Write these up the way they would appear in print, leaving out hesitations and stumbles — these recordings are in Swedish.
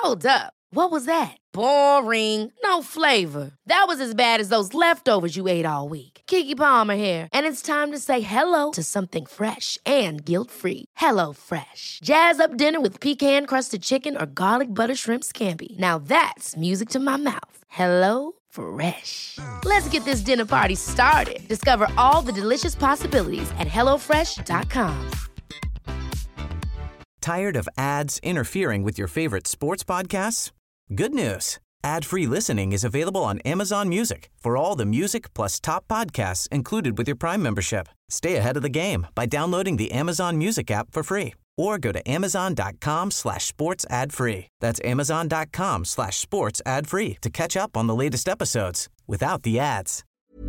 Hold up. What was that? Boring. No flavor. That was as bad as those leftovers you ate all week. Keke Palmer here, and it's time to say hello to something fresh and guilt-free. Hello Fresh. Jazz up dinner with pecan-crusted chicken or garlic butter shrimp scampi. Now that's music to my mouth. Hello Fresh. Let's get this dinner party started. Discover all the delicious possibilities at hellofresh.com. Tired of ads interfering with your favorite sports podcasts? Good news. Ad-free listening is available on Amazon Music for all the music plus top podcasts included with your Prime membership. Stay ahead of the game by downloading the Amazon Music app for free or go to amazon.com/sports ad free. That's amazon.com/sports ad free to catch up on the latest episodes without the ads.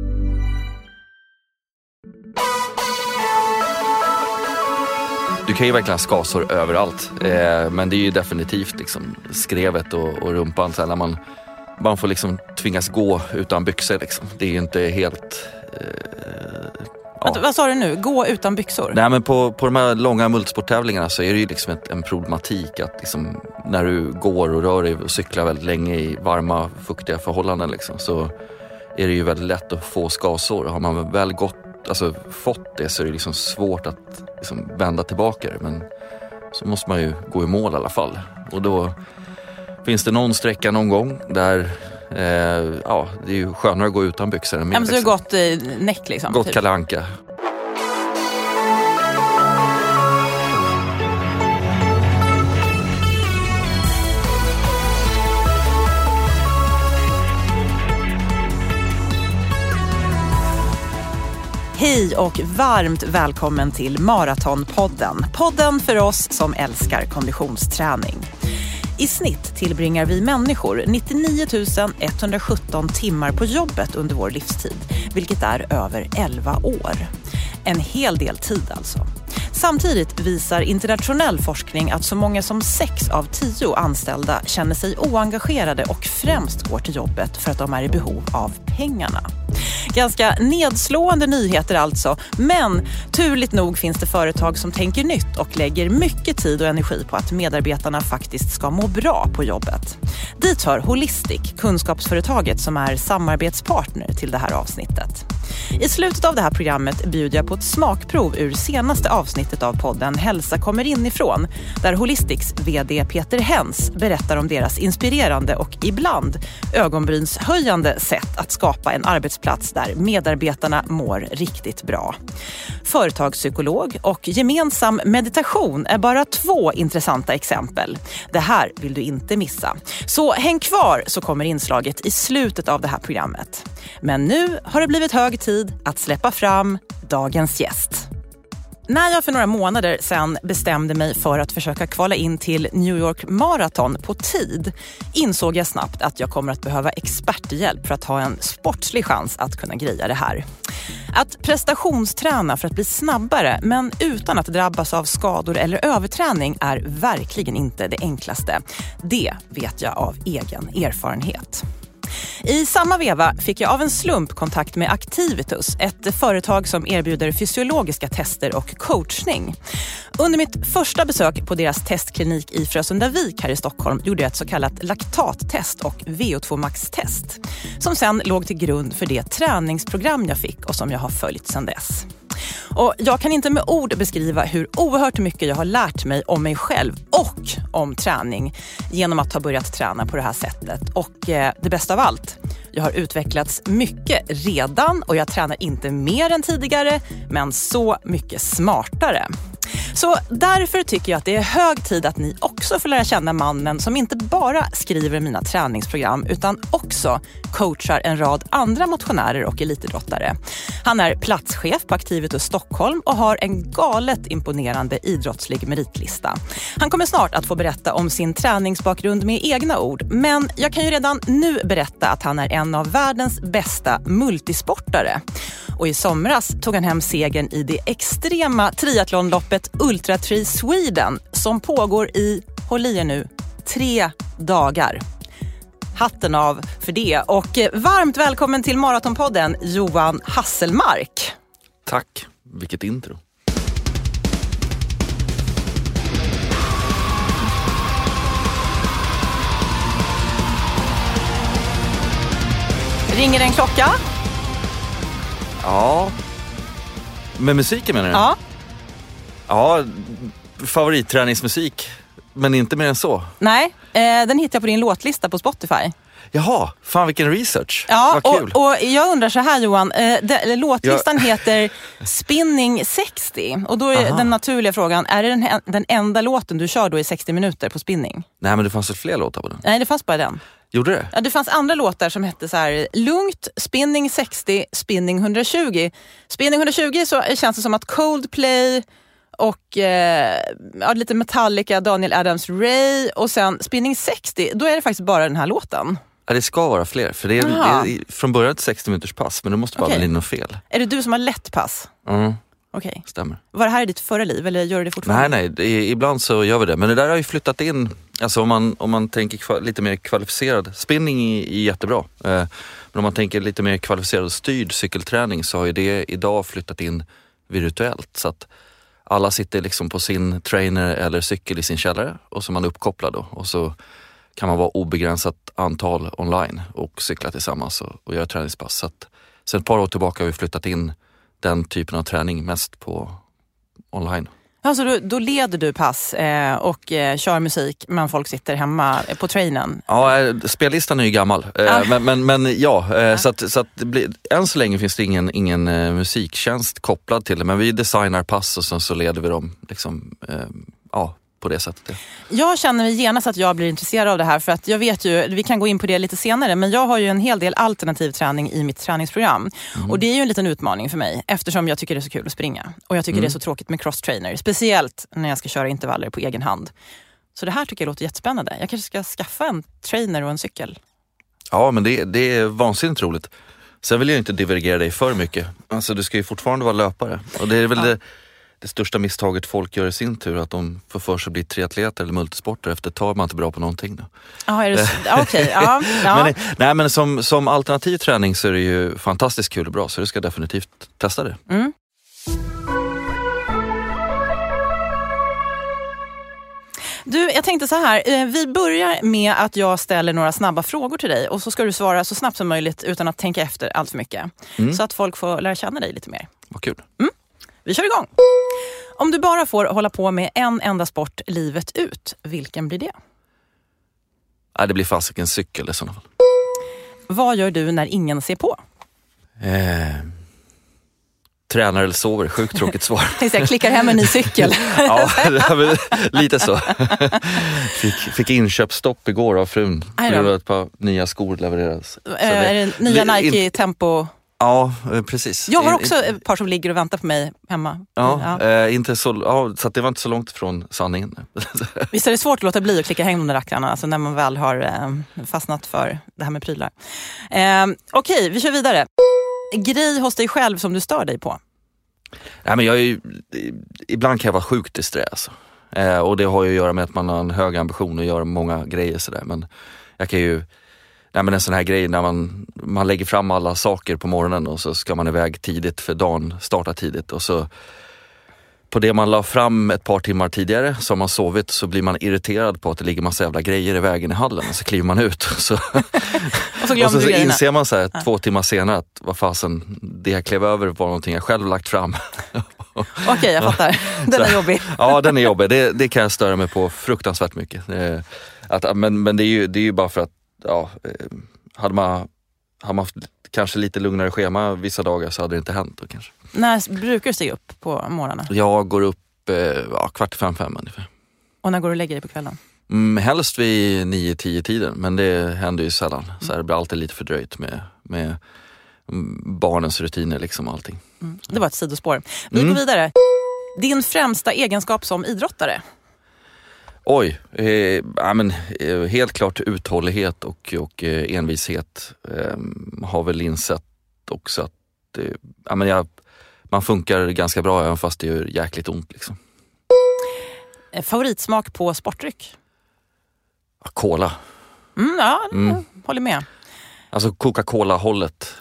Du kan ju verkligen ha skasor överallt, men det är ju definitivt liksom skrevet och rumpan så här, när man får liksom tvingas gå utan byxor liksom. Det är ju inte helt... Vad sa du nu? Gå utan byxor? Nej, men på de här långa multisporttävlingarna så är det ju liksom en problematik att liksom, när du går och rör dig och cyklar väldigt länge i varma, fuktiga förhållanden liksom, så är det ju väldigt lätt att få skasor. Har man väl fått det så är det liksom svårt att liksom vända tillbaka det, men så måste man ju gå i mål i alla fall. Och då finns det någon sträcka någon gång där det är ju skönare att gå utan byxor än med. Men så liksom. Gått näck liksom? Gått Kalle Anka. Hej och varmt välkommen till Maratonpodden. Podden för oss som älskar konditionsträning. I snitt tillbringar vi människor 99 117 timmar på jobbet under vår livstid, vilket är över 11 år. En hel del tid alltså. Samtidigt visar internationell forskning att så många som 6 av 10 anställda känner sig oengagerade och främst går till jobbet för att de är i behov av pengarna. Ganska nedslående nyheter alltså, men turligt nog finns det företag som tänker nytt och lägger mycket tid och energi på att medarbetarna faktiskt ska må bra på jobbet. Dit hör Holistic, kunskapsföretaget som är samarbetspartner till det här avsnittet. I slutet av det här programmet bjuder jag på ett smakprov ur senaste avsnittet av podden Hälsa kommer inifrån, där Holistics vd Peter Hens berättar om deras inspirerande och ibland ögonbrynshöjande sätt att skapa en arbetsplats där medarbetarna mår riktigt bra. Företagspsykolog och gemensam meditation är bara 2 intressanta exempel. Det här vill du inte missa. Så häng kvar så kommer inslaget i slutet av det här programmet. Men nu har det blivit hög tid att släppa fram dagens gäst. När jag för några månader sedan bestämde mig för att försöka kvala in till New York Marathon på tid, insåg jag snabbt att jag kommer att behöva experthjälp för att ha en sportslig chans att kunna greja det här. Att prestationsträna för att bli snabbare men utan att drabbas av skador eller överträning är verkligen inte det enklaste. Det vet jag av egen erfarenhet. I samma veva fick jag av en slump kontakt med Activitus, ett företag som erbjuder fysiologiska tester och coachning. Under mitt första besök på deras testklinik i Frösundavik här i Stockholm gjorde jag ett så kallat laktattest och VO2 max-test, som sen låg till grund för det träningsprogram jag fick och som jag har följt sedan dess. Och jag kan inte med ord beskriva hur oerhört mycket jag har lärt mig om mig själv och om träning genom att ha börjat träna på det här sättet. Och det bästa av allt, jag har utvecklats mycket redan och jag tränar inte mer än tidigare, men så mycket smartare. Så därför tycker jag att det är hög tid att ni också får lära känna mannen som inte bara skriver mina träningsprogram utan också coachar en rad andra motionärer och elitidrottare. Han är platschef på Activitus Stockholm och har en galet imponerande idrottslig meritlista. Han kommer snart att få berätta om sin träningsbakgrund med egna ord, men jag kan ju redan nu berätta att han är en av världens bästa multisportare. Och i somras tog han hem segern i det extrema triathlonloppet Ultra Tri Sweden som pågår i, håll i er nu, 3 dagar. Hatten av för det och varmt välkommen till Maratonpodden, Johan Hasselmark. Tack, vilket intro. Ringer en klocka? Ja. Med musiken menar du? Ja. Ja, favoritträningsmusik. Men inte mer än så. Nej, den hittar jag på din låtlista på Spotify. Jaha, fan vilken research. Ja, vad kul. och jag undrar så här Johan, låtlistan heter Spinning 60. Och då är den naturliga frågan, är det den enda låten du kör då i 60 minuter på spinning? Nej, men det fanns väl fler låtar på den? Nej, det fanns bara den. Gjorde det? Ja, det fanns andra låtar som hette så här: Lugnt, Spinning 60, Spinning 120. Spinning 120 så känns det som att Coldplay och lite Metallica, Daniel Adams, Ray, och sen Spinning 60, då är det faktiskt bara den här låten. Ja, det ska vara fler, för det är från början ett 60 minuters pass, men det måste bara bli något fel. Är det du som har lätt pass? Okej. Stämmer. Var det här i ditt förra liv, eller gör du det fortfarande? Nej, ibland så gör vi det. Men det där har ju flyttat in, alltså om man tänker lite mer kvalificerad. Spinning är jättebra. Men om man tänker lite mer kvalificerad styrd cykelträning så har ju det idag flyttat in virtuellt. Så att alla sitter liksom på sin trainer eller cykel i sin källare och så är man uppkopplad då. Och så kan man vara obegränsat antal online och cykla tillsammans och göra träningspass. Så att sen ett par år tillbaka har vi flyttat in den typen av träning mest på online. Alltså då leder du pass och kör musik, men folk sitter hemma på trainen? Ja, spellistan är ju gammal. Men så att det blir, än så länge finns det ingen musiktjänst kopplad till det. Men vi designar pass och sen så leder vi dem liksom, på det sättet. Jag känner genast att jag blir intresserad av det här, för att jag vet ju, vi kan gå in på det lite senare, men jag har ju en hel del alternativ träning i mitt träningsprogram. Och det är ju en liten utmaning för mig, eftersom jag tycker det är så kul att springa. Och jag tycker det är så tråkigt med cross-trainer, speciellt när jag ska köra intervaller på egen hand. Så det här tycker jag låter jättespännande. Jag kanske ska skaffa en trainer och en cykel. Ja, men det är vansinnigt roligt. Sen vill jag inte divergera dig för mycket. Alltså du ska ju fortfarande vara löpare. Och det är väl det största misstaget folk gör i sin tur, att de får för sig att bli triatleter eller multisporter. Efter ett tag är man inte bra på någonting då. Ja, är det okej. Ja. Men som alternativ träning så är det ju fantastiskt kul och bra, så du ska definitivt testa det. Du, jag tänkte så här, vi börjar med att jag ställer några snabba frågor till dig, och så ska du svara så snabbt som möjligt utan att tänka efter allt för mycket. Så att folk får lära känna dig lite mer. Vad kul. Vi kör igång. Om du bara får hålla på med en enda sport livet ut, vilken blir det? Ja, det blir fasiken cykel i sådana fall. Vad gör du när ingen ser på? Tränar eller sover, sjukt tråkigt svar. Jag klickar hem en ny cykel. Ja, lite så. Fick inköpsstopp igår av frun. Ett par nya skor levererades. Är det nya Nike Tempo? Ja, precis. Jag har också ett par som ligger och väntar på mig hemma. Inte så, så att det var inte så långt från sanningen. Visst är det svårt att låta bli att klicka hem de där rackarna, alltså när man väl har fastnat för det här med prylar. Okej, vi kör vidare. Grej hos dig själv som du stör dig på? Nej, men ibland kan jag vara sjukt disträ alltså. Och det har ju att göra med att man har en hög ambition och gör många grejer sådär. Men jag kan ju... Nej, men en sån här grej när man lägger fram alla saker på morgonen och så ska man iväg tidigt för dagen startar tidigt, och så på det man la fram ett par timmar tidigare så har man sovit, så blir man irriterad på att det ligger massa jävla grejer i vägen i hallen, och så kliver man ut och så inser man så här 2 timmar senare att vad fasen, det jag klev över var någonting jag själv lagt fram. Okej, jag fattar. Den är jobbig. Ja, den är jobbig. Det kan jag störa mig på fruktansvärt mycket. Men det är ju bara för att hade man haft kanske lite lugnare schema vissa dagar så hade det inte hänt då kanske. När brukar du stiga upp på morgonen? Jag går upp 4:45 ungefär. Och när går du och lägger dig på kvällen? Helst vid 9-10 tiden, men det händer ju sällan. Så här, det blir alltid lite fördröjt med barnens rutiner liksom, allting. Det var ett sidospår. Vi går vidare. Din främsta egenskap som idrottare? Oj, helt klart uthållighet och envishet. Har väl insett också att man funkar ganska bra även fast det gör jäkligt ont liksom. Favoritsmak på sportdryck? Cola. Håller med. Alltså Coca-Cola-hållet,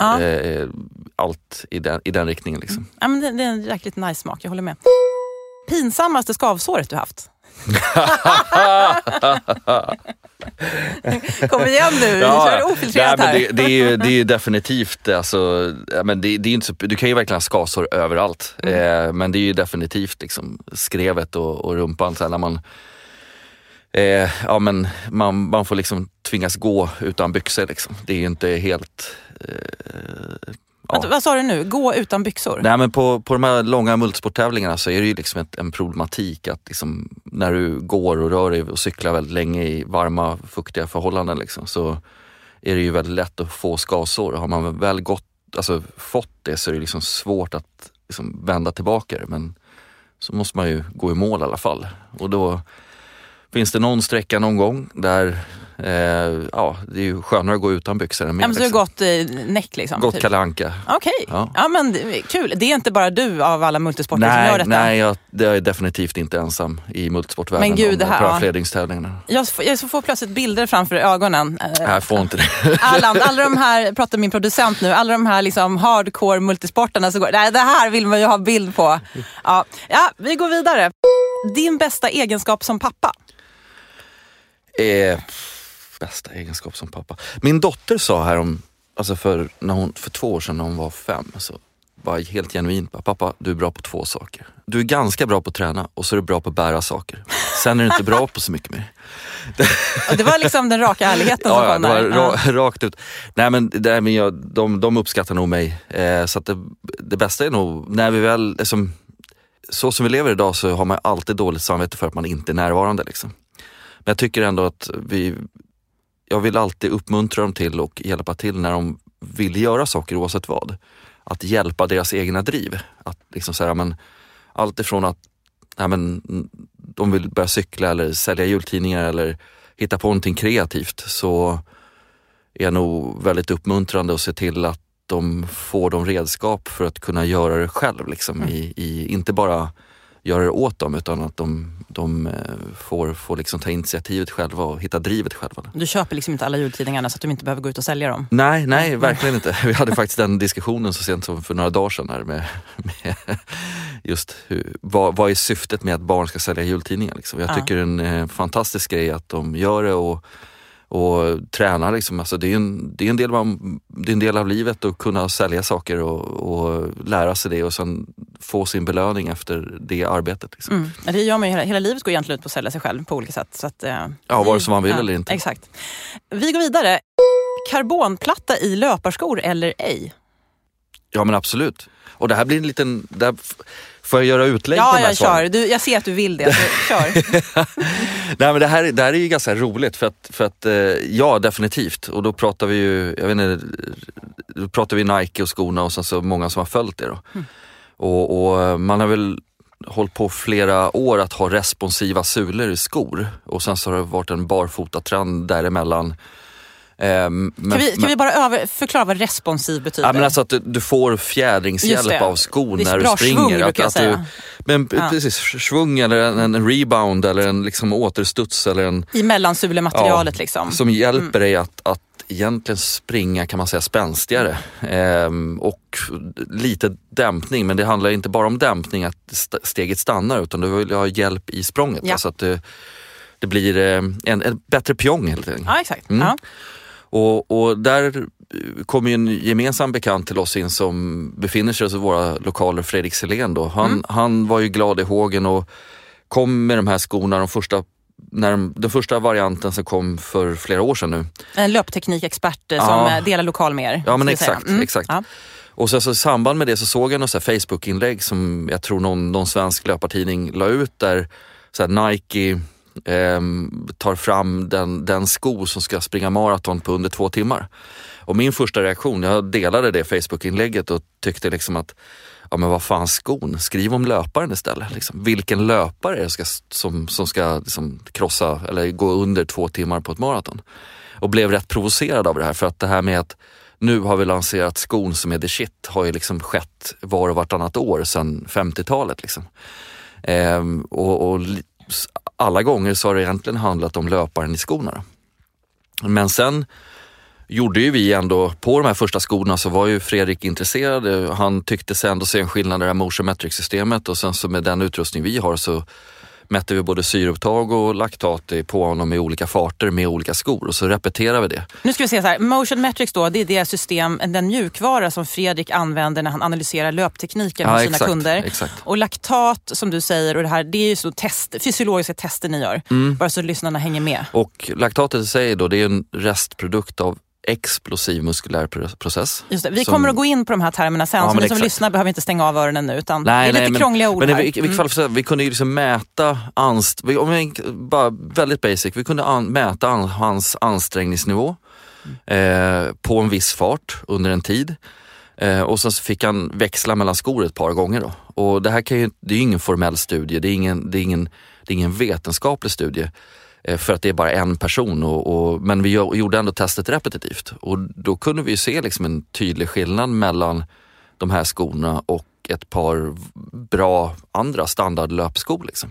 allt i den riktningen liksom. Ja, men det är en jäkligt nice smak, jag håller med. Pinsammaste skavsåret du haft? Kom igen nu, kör ofiltrerat här. Det är ju definitivt, alltså, men det är inte så, du kan ju verkligen ha skasår överallt. Men det är ju definitivt liksom skrevet och rumpan så här, när man men man får liksom tvingas gå utan byxor liksom. Det är ju inte helt Vad sa du nu? Gå utan byxor? Nej, men på de här långa multisporttävlingarna så är det ju liksom en problematik att liksom, när du går och rör dig och cyklar väldigt länge i varma, fuktiga förhållanden liksom, så är det ju väldigt lätt att få skasår. Har man väl fått det så är det liksom svårt att liksom vända tillbaka det, men så måste man ju gå i mål i alla fall. Och då finns det någon sträcka någon gång där det är ju skönare att gå utan byxor än med. Men så liksom. Gått näck liksom? Gått typ. Kalle Anka. Okej. Ja, men kul. Det är inte bara du av alla multisporter som gör detta? Nej, det är definitivt inte ensam i multisportvärlden. Men gud, det här... Parafledningstävlingarna. Jag får plötsligt bilder framför ögonen. Jag får inte det. Alla de här, pratar min producent nu, alla de här liksom hardcore multisporterna så går, nej, det här vill man ju ha bild på. Ja, vi går vidare. Din bästa egenskap som pappa? Bästa egenskap som pappa. Min dotter sa här för 2 år sedan när hon var 5, så var helt genuint: pappa, du är bra på 2 saker. Du är ganska bra på att träna och så är du bra på att bära saker. Sen är du inte bra på så mycket mer. Det var liksom den raka ärligheten som kom där. Det var rakt ut. Nej, men de uppskattar nog mig. Så att det bästa är nog när vi väl så som vi lever idag, så har man alltid dåligt samvete för att man inte är närvarande liksom. Men jag tycker ändå att jag vill alltid uppmuntra dem till och hjälpa till när de vill göra saker oavsett vad. Att hjälpa deras egna driv. Att liksom säga, men allt ifrån att de vill börja cykla eller sälja jultidningar eller hitta på någonting kreativt, så är jag nog väldigt uppmuntrande att se till att de får de redskap för att kunna göra det själv liksom, inte bara göra det åt dem, utan att de får liksom ta initiativet själva och hitta drivet själva. Du köper liksom inte alla jultidningarna så att de inte behöver gå ut och sälja dem? Nej, verkligen inte. Vi hade faktiskt den diskussionen så sent som för några dagar sedan här med just vad är syftet med att barn ska sälja jultidningar liksom. Jag tycker det är en fantastisk grej att de gör det och tränar liksom. Alltså det är en del av livet att kunna sälja saker och lära sig det och sen få sin belöning efter det arbetet liksom. Det gör man ju hela livet, går egentligen ut på att sälja sig själv på olika sätt, så att, vare sig man vill eller inte. Exakt. Vi går vidare. Karbonplatta i löparskor eller ej? Ja, men absolut. Och det här blir en liten... Får jag göra utlägg på den här svaren? Jag ser att du vill det, så kör. Nej, men det här är ju ganska roligt för att ja, definitivt. Och då pratar vi ju, jag vet inte, då pratar vi Nike och skorna och sen så många som har följt det då. Och man har väl hållit på flera år att ha responsiva sulor i skor. Och sen så har det varit en barfotatrend däremellan. Kan vi bara förklara vad responsiv betyder? Ja, men alltså att du får fjädringshjälp av skon när du springer. Svung, att säga. Precis, svung eller en rebound eller en liksom återstuds eller en... I mellansulematerialet liksom. Som hjälper dig att egentligen springa, kan man säga, spänstigare. Och lite dämpning, men det handlar inte bara om dämpning att steget stannar, utan du vill ha hjälp i språnget. Ja. Så att det blir en bättre pjong helt enkelt. Ja, exakt. Ja. Och där kom ju en gemensam bekant till oss in som befinner sig i våra lokaler, Fredrik Selén då. Han var ju glad i hågen och kom med de här skorna, den första varianten som kom för flera år sedan nu. En löpteknikexpert som delar lokal med er. Ja, men exakt. Ja. Och så i samband med det så såg jag något så här Facebook-inlägg som jag tror någon svensk löpartidning la ut där så här Nike tar fram den sko som ska springa maraton på under 2 timmar. Och min första reaktion, jag delade det Facebook-inlägget och tyckte liksom att ja, men vad fan skon, skriv om löparen istället liksom. Vilken löpare är det som ska liksom krossa eller gå under 2 timmar på ett maraton? Och blev rätt provocerad av det här, för att det här med att nu har vi lanserat skon som är the shit har ju liksom skett var och vartannat år sedan 50-talet liksom. Och alla gånger så har det egentligen handlat om löparen i skorna. Men sen gjorde ju vi ändå, på de här första skorna så var ju Fredrik intresserad. Han tyckte sig ändå se en skillnad i det här Motion Metrics-systemet, och sen så med den utrustning vi har så mätte vi både syreupptag och laktat på honom i olika farter med olika skor och så repeterar vi det. Nu ska vi se så här, Motion Metrics då, det är det system, den mjukvara som Fredrik använder när han analyserar löptekniken hos sina kunder. Exakt. Och laktat som du säger och det här, det är ju så fysiologiska tester ni gör, bara så lyssnarna hänger med. Och laktatet i sig då, det är en restprodukt av explosiv muskulär process. Just det. Vi kommer att gå in på de här termerna sen, så ni som lyssnar behöver inte stänga av öronen nu, utan det är lite krångliga ord men här. Vi kunde ju liksom mäta bara väldigt basic, vi kunde mäta hans ansträngningsnivå på en viss fart under en tid. Och så fick han växla mellan skor ett par gånger då. Och det här det är ju ingen formell studie, det är ingen vetenskaplig studie. För att det är bara en person men vi gjorde ändå testet repetitivt och då kunde vi se liksom en tydlig skillnad mellan de här skorna och ett par bra andra standardlöpskor liksom.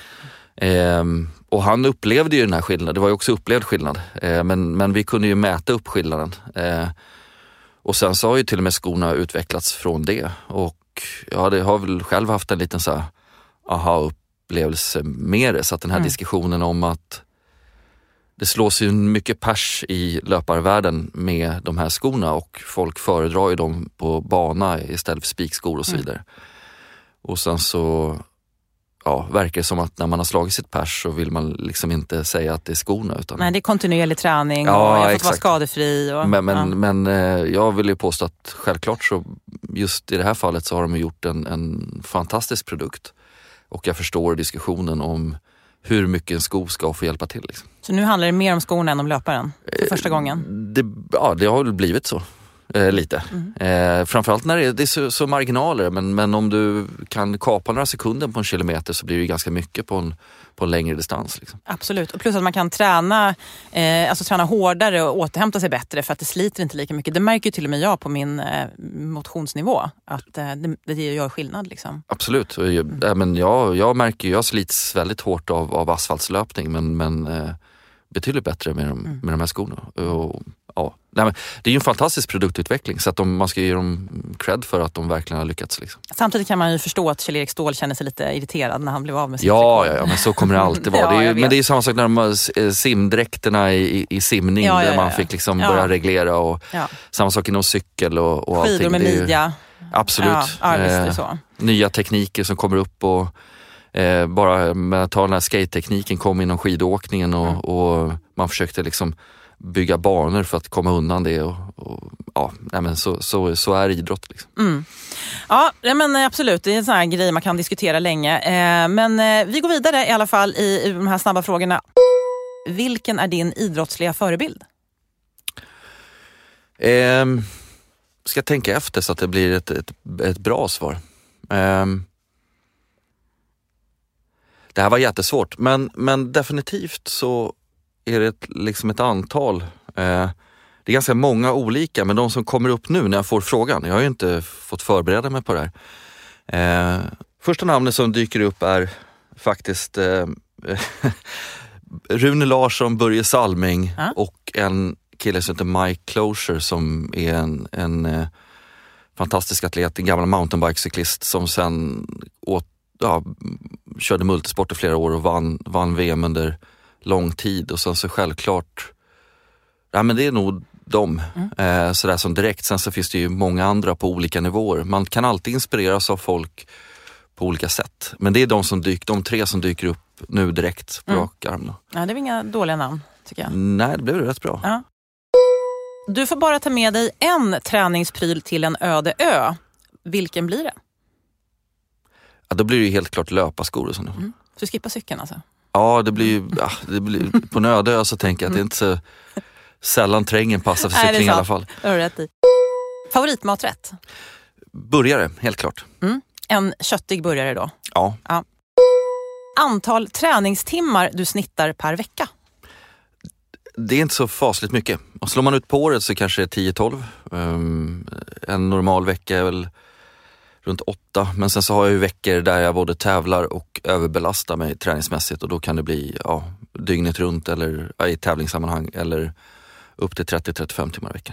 Och han upplevde ju den här skillnaden, det var ju också upplevd skillnad, men vi kunde ju mäta upp skillnaden och sen så har ju till och med skorna utvecklats från det och det har väl själv haft en liten så här aha-upplevelse med det, så att den här diskussionen om att det slås ju mycket pers i löparvärlden med de här skorna och folk föredrar ju dem på bana istället för spikskor och så vidare. Och sen så verkar det som att när man har slagit sitt pers så vill man liksom inte säga att det är skorna. Utan... Nej, det är kontinuerlig träning och jag har fått vara skadefri. Och, men jag vill ju påstå att självklart så just i det här fallet så har de gjort en fantastisk produkt. Och jag förstår diskussionen om hur mycket en sko ska få hjälpa till. Liksom. Så nu handlar det mer om skorna än om löparen för första gången? Det har väl blivit så. Lite. Framförallt när det är så marginaler. Men om du kan kapa några sekunder på en kilometer så blir det ganska mycket på en längre distans. Liksom. Absolut. Och plus att man kan träna hårdare och återhämta sig bättre för att det sliter inte lika mycket. Det märker ju till och med jag på min motionsnivå. Att det gör skillnad. Liksom. Absolut. Men jag märker ju, jag slits väldigt hårt av asfaltslöpning. Men betydligt bättre med de här skorna. Men det är ju en fantastisk produktutveckling så att man ska ge dem cred för att de verkligen har lyckats. Liksom. Samtidigt kan man ju förstå att Kjell-Erik Ståhl känner sig lite irriterad när han blev av med sitt Ja, men så kommer det alltid vara. Men det är ju samma sak när de har simdräkterna i simning där man fick liksom börja reglera och samma sak inom cykel och allting. Skidor med midja. Absolut. Så. Nya tekniker som kommer upp och bara med att ta den här skate-tekniken kom inom skidåkningen och man försökte liksom bygga banor för att komma undan det så är idrott liksom. Ja, men absolut, det är en sån här grej man kan diskutera länge. Men vi går vidare i alla fall i de här snabba frågorna. Vilken är din idrottsliga förebild? Ska jag tänka efter så att det blir ett bra svar. Det här var jättesvårt, men definitivt så är det liksom ett antal. Det är ganska många olika, men de som kommer upp nu när jag får frågan. Jag har ju inte fått förbereda mig på det här. Första namnet som dyker upp är faktiskt Rune Larsson, Börje Salming och en kille som heter Mike Closure som är en fantastisk atlet, en gammal mountainbikecyklist som sen körde multisport i flera år och vann VM under lång tid och sen så självklart men det är nog de sådär som direkt. Sen så finns det ju många andra på olika nivåer. Man kan alltid inspireras av folk på olika sätt. Men det är de tre som dyker upp nu direkt på rak arm då. Ja, det är inga dåliga namn tycker jag. Nej, det blev rätt bra. Ja. Du får bara ta med dig en träningspryl till en öde ö. Vilken blir det? Ja, då blir det ju helt klart löparskor och sånt. Så skippa cykeln alltså? Ja, det blir på en öde ö så tänker jag att det är inte så sällan trängen passar för cykling i alla fall. Det har du rätt i. Favoritmaträtt? Burgare, helt klart. En köttig burgare då? Ja. Antal träningstimmar du snittar per vecka? Det är inte så fasligt mycket. Och slår man ut på året så kanske det är 10-12. En normal vecka är väl runt 8. Men sen så har jag ju veckor där jag både tävlar och överbelastar mig träningsmässigt. Och då kan det bli dygnet runt eller i tävlingssammanhang eller upp till 30-35 timmar i veckan.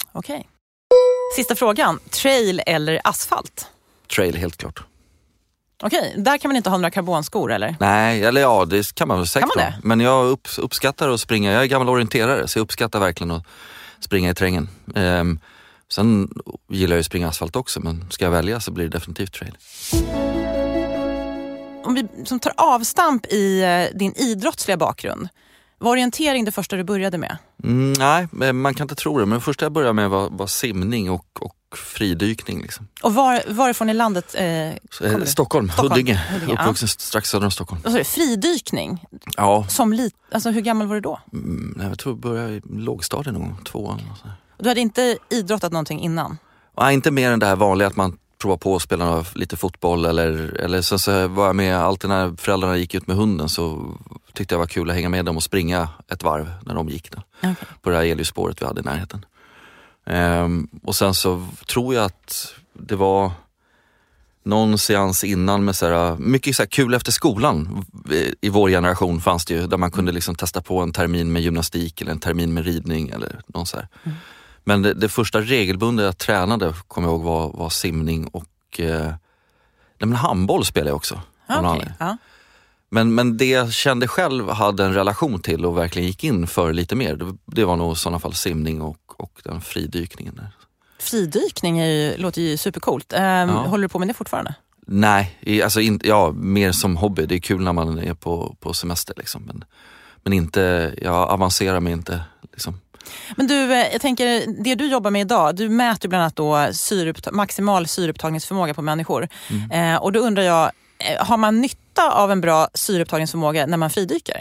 Okej. Sista frågan. Trail eller asfalt? Trail, helt klart. Okej, där kan man inte ha några karbonskor eller? Nej, eller ja, det kan man väl säkert. Kan man det? Men jag uppskattar att springa. Jag är gammal orienterare, så jag uppskattar verkligen att springa i terrängen. Sen gillar jag att springa asfalt också, men ska jag välja så blir det definitivt trail. Om vi som tar avstamp i din idrottsliga bakgrund, var orientering det första du började med? Nej, man kan inte tro det. Men det första jag började med var simning och fridykning. Liksom. Och varifrån i landet kommer du? Stockholm, Huddinge. Uppvuxen strax söder om Stockholm. Vad sa du? Fridykning? Ja. Alltså hur gammal var du då? Jag tror jag började i lågstadiet någon gång, 2 Du hade inte idrottat någonting innan? Nej, inte mer än det här vanliga att man provar på att spela lite fotboll eller så var jag med alltid när föräldrarna gick ut med hunden, så tyckte jag var kul att hänga med dem och springa ett varv när de gick då. Okay. På det här elljusspåret vi hade i närheten. Och sen så tror jag att det var någon seans innan med mycket så här kul efter skolan. I vår generation fanns det ju där man kunde liksom testa på en termin med gymnastik eller en termin med ridning eller någon så här. Men det första regelbundet jag tränade, kommer jag ihåg, var simning och handboll spelade jag också. Okay. Ja. Men det jag kände själv hade en relation till och verkligen gick in för lite mer, det var nog i sådana fall simning och den fridykningen där. Fridykning låter ju supercoolt. Håller du på med det fortfarande? Nej, mer som hobby. Det är kul när man är på semester liksom. Men inte, jag avancerar mig inte liksom. Men du, jag tänker, det du jobbar med idag, du mäter bland annat då maximal syreupptagningsförmåga på människor. Och då undrar jag, har man nytta av en bra syreupptagningsförmåga när man fridyker?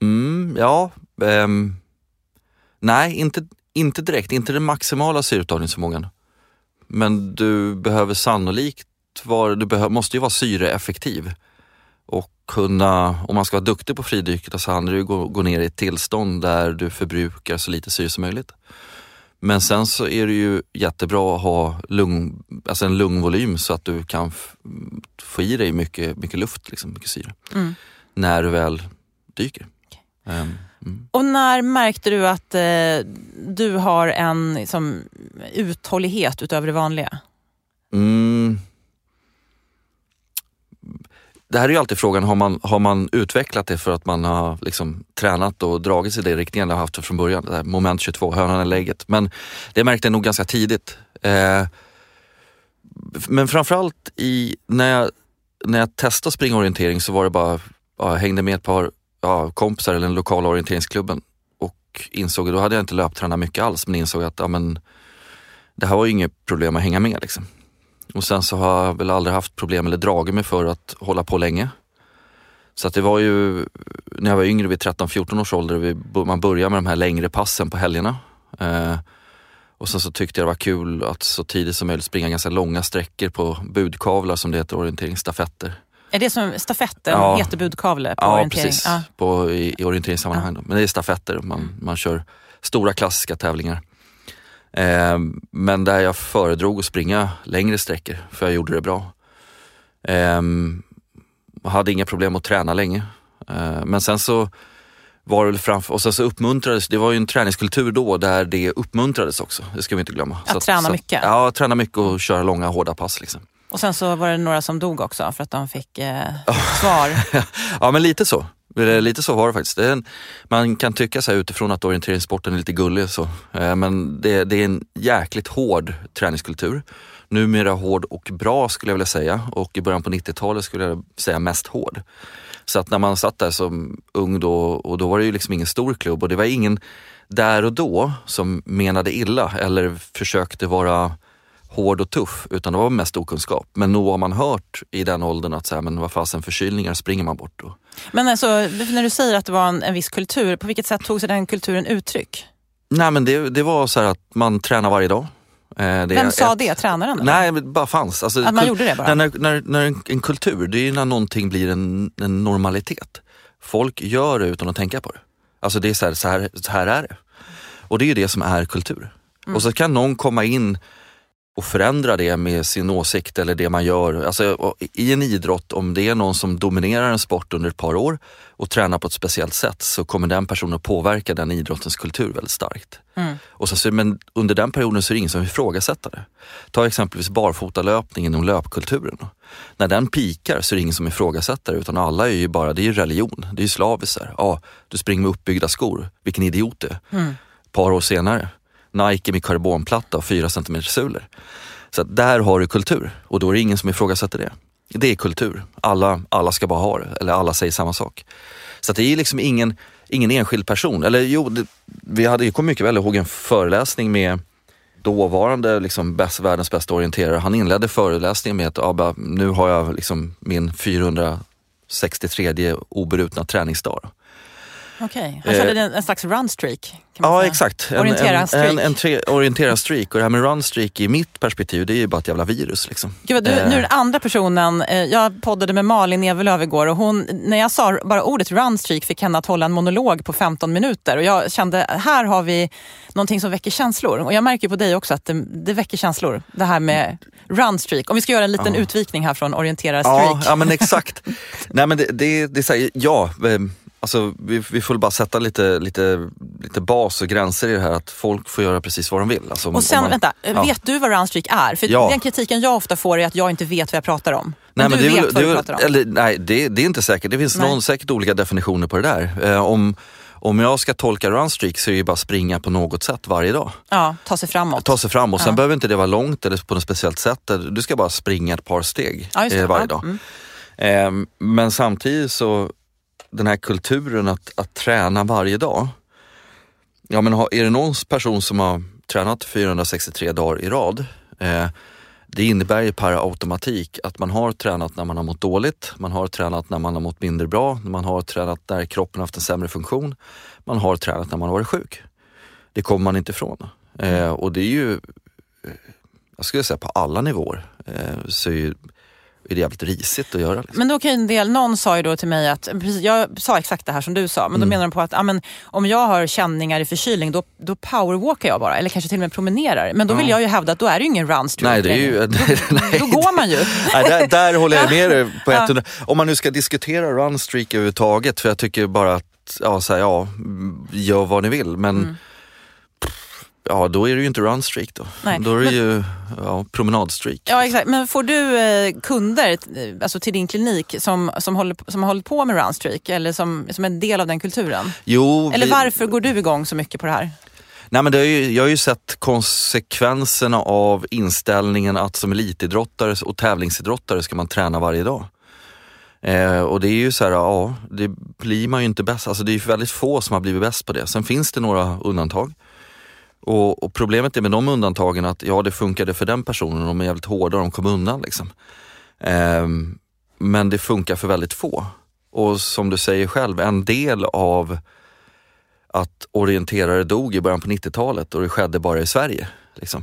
Nej, inte direkt. Inte den maximala syreupptagningsförmågan. Men du behöver sannolikt måste ju vara syreeffektiv. Och om man ska vara duktig på fridyket så handlar det ju gå ner i ett tillstånd där du förbrukar så lite syre som möjligt. Men sen så är det ju jättebra att ha en lungvolym så att du kan få i dig mycket luft, liksom, mycket syre. När du väl dyker. Okay. Och när märkte du att du har en uthållighet utöver det vanliga? Det här är ju alltid frågan, har man utvecklat det för att man har liksom tränat och dragit sig i det riktningen jag haft det från början, det här moment 22, hönan eller lägget. Men det märkte jag nog ganska tidigt. Men framförallt när jag testade springorientering så var det bara, jag hängde med ett par kompisar eller den lokala orienteringsklubben och insåg, då hade jag inte löptränat mycket alls, men insåg att det här var ju inget problem att hänga med liksom. Och sen så har jag väl aldrig haft problem eller dragit mig för att hålla på länge. Så att det var ju, när jag var yngre vid 13-14 års ålder, man började med de här längre passen på helgerna. Och sen så tyckte jag det var kul att så tidigt som möjligt springa ganska långa sträckor på budkavlar, som det heter, orienteringsstafetter. Är det som stafetten heter budkavle på orientering? Precis. Ja, i orienteringssammanhang. Ja. Men det är stafetter, man kör stora klassiska tävlingar. Men där jag föredrog att springa längre sträckor, för jag gjorde det bra. Jag hade inga problem att träna länge. Men sen så var det väl och sen så uppmuntrades, det var ju en träningskultur då där det uppmuntrades också, det ska vi inte glömma. Att träna mycket? Ja, träna mycket och köra långa hårda pass liksom. Och sen så var det några som dog också för att de fick svar. Ja, men lite så. Lite så var det faktiskt. Man kan tycka så här utifrån att orienteringssporten är lite gullig så. Men det är en jäkligt hård träningskultur. Numera hård och bra skulle jag vilja säga. Och i början på 90-talet skulle jag säga mest hård. Så att när man satt där som ung då, och då var det ju liksom ingen stor klubb. Och det var ingen där och då som menade illa eller försökte vara hård och tuff, utan det var mest okunskap. Men nog har man hört i den åldern att säga, men vad fasen, förkylningar springer man bort då. Men alltså, när du säger att det var en viss kultur, på vilket sätt tog sig den kulturen uttryck? Nej, men det var så här att man tränar varje dag. Vem sa det? Tränaren? Eller? Nej, det bara fanns. Alltså, att man gjorde det bara? När en kultur, det är ju när någonting blir en normalitet. Folk gör det utan att tänka på det. Alltså det är så här är det. Och det är ju det som är kultur. Och så kan någon komma in och förändra det med sin åsikt eller det man gör. Alltså i en idrott, om det är någon som dominerar en sport under ett par år och tränar på ett speciellt sätt, så kommer den personen att påverka den idrottens kultur väldigt starkt. Och så, men under den perioden så är det ingen som ifrågasätter det. Ta exempelvis barfotalöpning inom löpkulturen. När den pikar så är det ingen som ifrågasätter det, utan alla är ju bara, det är ju religion, det är ju slavisar. Ja, du springer med uppbyggda skor, vilken idiot det är. Ett par år senare, Nike med karbonplatta och 4 cm sulor. Så att där har du kultur, och då är det ingen som ifrågasätter det. Det är kultur, alla ska bara ha det, eller alla säger samma sak. Så att det är liksom ingen enskild person. Eller jo, jag kommer mycket väl ihåg en föreläsning med dåvarande liksom världens bästa orienterare. Han inledde föreläsningen med att nu har jag liksom min 463 obrutna träningsdag. Okej, han körde en slags runstreak. Ja, exakt. Orientera-streak. Och det här med runstreak i mitt perspektiv, det är ju bara ett jävla virus. Liksom. Gud, nu är den andra personen, jag poddade med Malin Evelöv igår, och hon, när jag sa bara ordet runstreak, fick henne att hålla en monolog på 15 minuter. Och jag kände, här har vi någonting som väcker känslor. Och jag märker på dig också att det väcker känslor, det här med runstreak. Om vi ska göra en liten utvikning här från orientera-streak. Ja, men exakt. Nej, men det är så här, ja... Alltså, vi får bara sätta lite bas och gränser i det här, att folk får göra precis vad de vill. Alltså, och sen, vet du vad runstreak är? För den kritiken jag ofta får är att jag inte vet vad jag pratar om. Men du vet vad du pratar om. Nej, det är inte säkert. Det finns säkert olika definitioner på det där. Om jag ska tolka runstreak så är det ju bara springa på något sätt varje dag. Ja, ta sig framåt. Sen behöver inte det vara långt eller på något speciellt sätt. Du ska bara springa ett par steg varje dag. Men samtidigt så, den här kulturen att träna varje dag. Ja, men är det någon person som har tränat 463 dagar i rad, det innebär ju per automatik att man har tränat när man har mått dåligt, man har tränat när man har mått mindre bra, man har tränat när kroppen har haft en sämre funktion, man har tränat när man har varit sjuk. Det kommer man inte ifrån. Och det är ju, jag skulle säga på alla nivåer, så är det jävligt risigt att göra. Liksom. Men då kan någon sa ju då till mig att, precis, jag sa exakt det här som du sa, men då menar de på att om jag har känningar i förkylning, då powerwalkar jag bara, eller kanske till och med promenerar. Men då vill jag ju hävda att då är det ju ingen runstreak. Nej, det är ju... Då går man ju. Nej, där håller jag med dig på 100. Om man nu ska diskutera runstreak överhuvudtaget, för jag tycker bara att, gör vad ni vill, men... Ja, då är det ju inte runstreak då. Nej, då är det ju promenadstreak. Ja, exakt. Men får du kunder alltså till din klinik som har hållit på med runstreak, eller som en del av den kulturen? Jo. Eller varför går du igång så mycket på det här? Nej, men jag har ju sett konsekvenserna av inställningen att som elitidrottare och tävlingsidrottare ska man träna varje dag. Och det är ju så här, det blir man ju inte bäst. Alltså det är ju väldigt få som har blivit bäst på det. Sen finns det några undantag. Och problemet är med de undantagen att det funkade för den personen, de är jävligt hårda och de kom undan liksom. Men det funkar för väldigt få. Och som du säger själv, en del av att orienterare dog i början på 90-talet, och det skedde bara i Sverige liksom,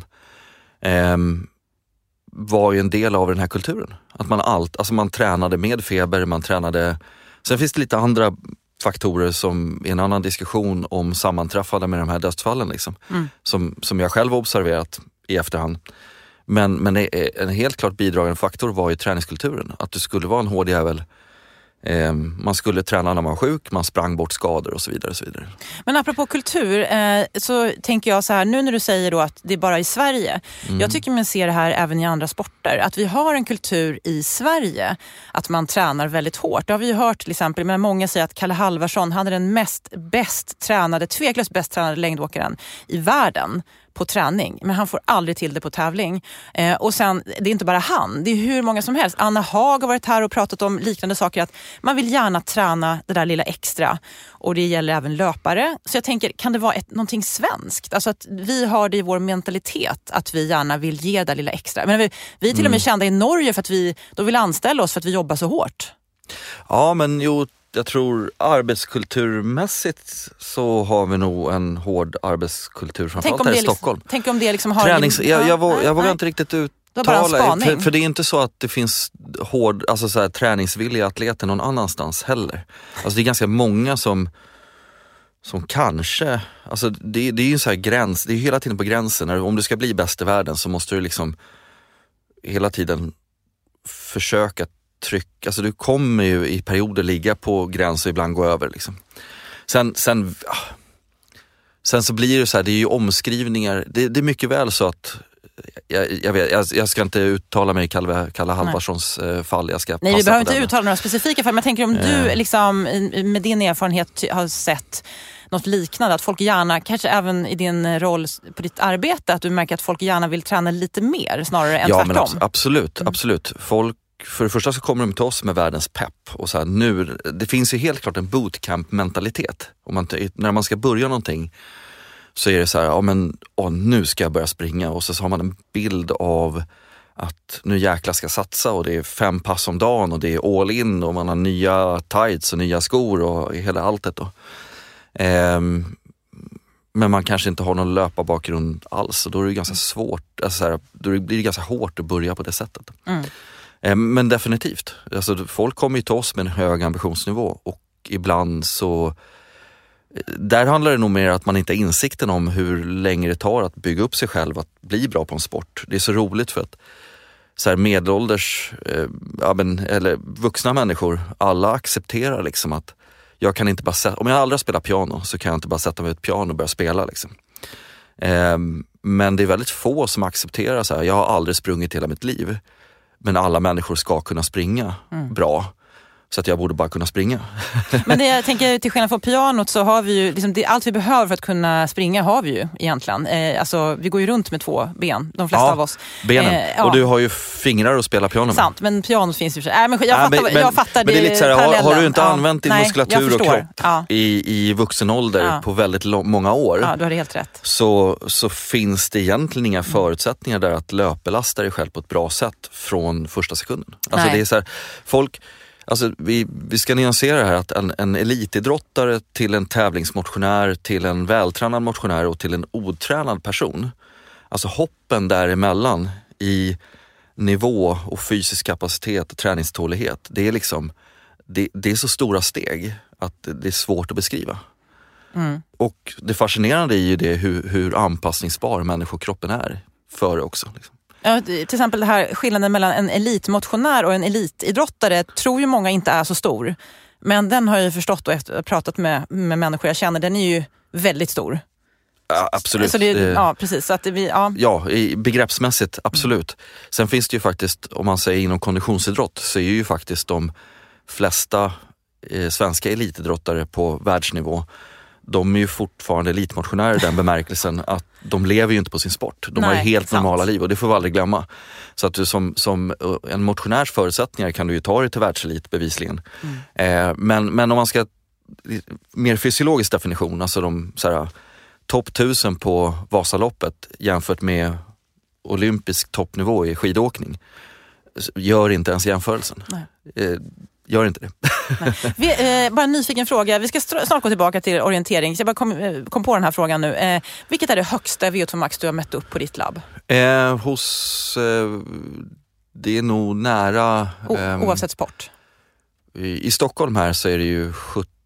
var ju en del av den här kulturen. Att man tränade med feber, man tränade... Sen finns det lite andra faktorer som är en annan diskussion om sammanträffade med de här dödsfallen liksom, som jag själv har observerat i efterhand. Men en helt klart bidragande faktor var ju träningskulturen. Att du skulle vara en hård jävel. Man skulle träna när man var sjuk, man sprang bort skador och så vidare och så vidare. Men apropå kultur så tänker jag så här, nu när du säger då att det är bara i Sverige. Jag tycker man ser det här även i andra sporter. Att vi har en kultur i Sverige att man tränar väldigt hårt. Det har vi ju hört till exempel, men många säger att Kalle Halvarsson, han är den tveklöst bäst tränade längdåkaren i världen på träning, men han får aldrig till det på tävling. Och sen, det är inte bara han, det är hur många som helst. Anna Haag har varit här och pratat om liknande saker, att man vill gärna träna det där lilla extra, och det gäller även löpare. Så jag tänker, kan det vara någonting svenskt? Alltså att vi har det i vår mentalitet att vi gärna vill ge det där lilla extra. Men vi är till och med kända i Norge för att då vill anställa oss för att vi jobbar så hårt. Ja, men jag tror arbetskulturmässigt så har vi nog en hård arbetskultur, framförallt här i Stockholm. Tänk om det liksom har... Jag vågar inte riktigt uttala, för det är inte så att det finns träningsvilliga atleter någon annanstans heller. Alltså det är ganska många som som kanske, alltså det är ju en så här gräns, det är ju hela tiden på gränsen. Om du ska bli bäst i världen så måste du liksom hela tiden försöka trycka, alltså du kommer ju i perioder ligga på gräns och ibland gå över liksom. Sen så blir det så här, det är ju omskrivningar, det är mycket väl så att jag ska inte uttala mig i Kalle Halvarssons fall. Jag ska Nej, vi behöver inte uttala några specifika fall, men jag tänker om du liksom, med din erfarenhet har sett något liknande, att folk gärna, kanske även i din roll på ditt arbete, att du märker att folk gärna vill träna lite mer snarare än tvärtom. Ja, men absolut. Folk, för det första så kommer de till oss med världens pepp och så här, nu, det finns ju helt klart en bootcamp-mentalitet. När man ska börja någonting så är det så här, nu ska jag börja springa, och så har man en bild av att nu jäkla ska satsa, och det är 5 pass om dagen och det är all in och man har nya tights och nya skor och hela alltet då. Men man kanske inte har någon löparbakgrund alls, och då är det ganska svårt, alltså så här, då blir det ganska hårt att börja på det sättet. Men definitivt, alltså folk kommer ju till oss med en hög ambitionsnivå, och ibland så där handlar det nog mer att man inte har insikten om hur länge det tar att bygga upp sig själv, att bli bra på en sport. Det är så roligt för att så här medelålders eller vuxna människor, alla accepterar liksom att jag kan inte bara om jag aldrig spelar piano så kan jag inte bara sätta mig vid ett piano och börja spela liksom. Men det är väldigt få som accepterar så här, jag har aldrig sprungit hela mitt liv, men alla människor ska kunna springa bra. Så att jag borde bara kunna springa. Men det, jag tänker, till skillnad från pianot så har vi ju liksom, allt vi behöver för att kunna springa har vi ju egentligen. Alltså vi går ju runt med 2 ben, de flesta av oss. Benen. Och du har ju fingrar att spela piano med. Sant, men pianot finns ju för sig. Jag fattar det. Men det är lite så här, har du inte använt din muskulatur och kropp i vuxen ålder på väldigt många år. Ja, du har det helt rätt. Så finns det egentligen inga förutsättningar där att löpbelasta dig själv på ett bra sätt från första sekunden. Alltså det är så här, folk... Alltså vi ska nyansera det här, att en elitidrottare till en tävlingsmotionär, till en vältränad motionär och till en otränad person. Alltså hoppen däremellan i nivå och fysisk kapacitet och träningstålighet. Det är liksom, det är så stora steg att det är svårt att beskriva. Och det fascinerande är ju det hur anpassningsbar människokroppen är för också liksom. Ja, till exempel det här skillnaden mellan en elitmotionär och en elitidrottare tror ju många inte är så stor. Men den har jag ju förstått och efter pratat med människor jag känner, den är ju väldigt stor. Ja, absolut. Så ja, precis. Så att begreppsmässigt, absolut. Sen finns det ju faktiskt, om man säger inom konditionsidrott, så är ju faktiskt de flesta svenska elitidrottare på världsnivå, de är ju fortfarande elitmotionärer i den bemärkelsen att de lever ju inte på sin sport. De har ju helt normala liv, och det får vi aldrig glömma. Så att du som en motionärs förutsättningar kan du ju ta dig till världselit bevisligen. Men om man ska mer fysiologisk definition, alltså de topp 1000 på Vasaloppet jämfört med olympisk toppnivå i skidåkning, gör inte ens jämförelsen. Gör inte det. Bara en nyfiken fråga. Vi ska snart gå tillbaka till orientering. Så jag bara kom på den här frågan nu. Vilket är det högsta VO2 max du har mätt upp på ditt labb? Det är nog nära... oavsett sport? I Stockholm här så är det ju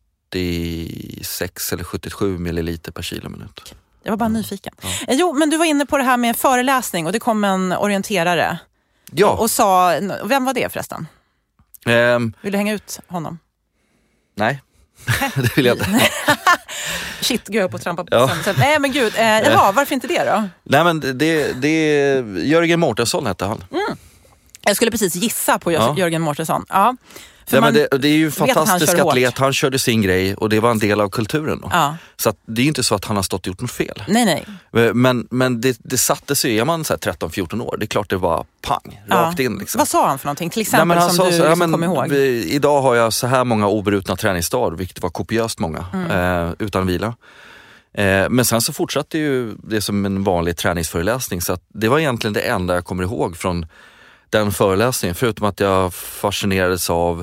76 eller 77 milliliter per kilominut. Jag var bara nyfiken. Ja. Jo, men du var inne på det här med föreläsning och det kom en orienterare. Ja. Och sa... Vem var det förresten? Vill du hänga ut honom? Nej, det vill jag inte. Shit, gud, jag på trampa på sen. Nej, men gud. Varför inte det då? Nej, men det är Jörgen Mårtensson hette han. Jag skulle precis gissa på Jörgen Mårtensson. Ja. Nej, men det är ju en fantastisk atlet. Han körde sin grej och det var en del av kulturen då. Ja. Så att det är ju inte så att han har stått och gjort något fel. Nej. Men det satte sig, är man så här 13-14 år, det är klart det var pang, rakt in liksom. Vad sa han för någonting? Till exempel han som du kommer ihåg. Idag har jag så här många obrutna träningsdagar, vilket var kopiöst många, utan vila. Men sen så fortsatte ju det som en vanlig träningsföreläsning, så att det var egentligen det enda jag kommer ihåg från den föreläsningen, förutom att jag fascinerades av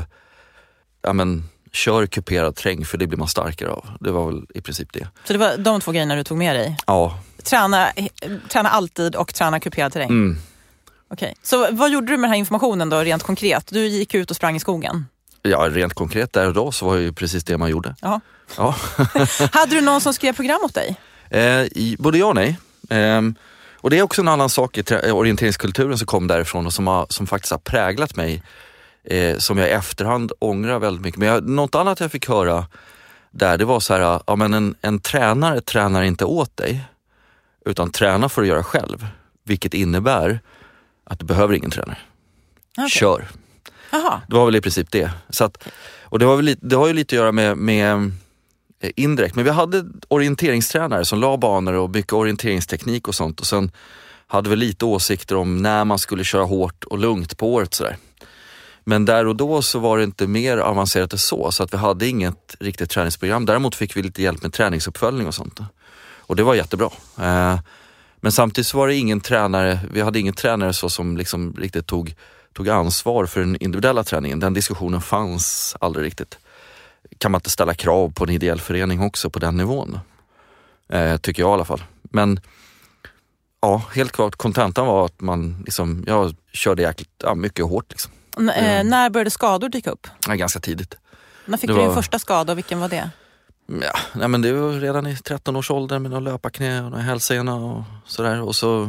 kör kuperad terräng, för det blir man starkare av. Det var väl i princip det. Så det var de 2 grejerna du tog med dig? Ja. Träna alltid och träna kuperad terräng? Okej. Så vad gjorde du med den här informationen då rent konkret? Du gick ut och sprang i skogen? Ja, rent konkret där och då så var det ju precis det man gjorde. Ja. Ja. Hade du någon som skrev program åt dig? Både ja och nej. Och det är också en annan sak i orienteringskulturen som kom därifrån och som faktiskt har präglat mig. Som jag i efterhand ångrar väldigt mycket. Men något annat jag fick höra där, det var så här, ja, men en tränare tränar inte åt dig, utan tränar för att göra själv. Vilket innebär att du behöver ingen tränare. Okay. Kör. Aha. Det var väl i princip det. Så att, och det har ju lite att göra med indirekt. Men vi hade orienteringstränare som la banor och mycket orienteringsteknik och sånt. Och sen hade vi lite åsikter om när man skulle köra hårt och lugnt på året sådär. Men där och då så var det inte mer avancerat än så att vi hade inget riktigt träningsprogram. Däremot fick vi lite hjälp med träningsuppföljning och sånt. Och det var jättebra. Men samtidigt så var det ingen tränare, vi hade ingen tränare så som liksom riktigt tog ansvar för den individuella träningen. Den diskussionen fanns aldrig riktigt. Kan man inte ställa krav på en ideell förening också på den nivån? Tycker jag i alla fall. Men ja, helt klart kontentan var att man liksom, jag körde mycket hårt liksom. När började skador dyka upp? Ja, ganska tidigt. När fick du din första skada och vilken var det? Ja, nej, men det var redan i 13 års ålder med några löparknä och några hälsena och sådär. Och så,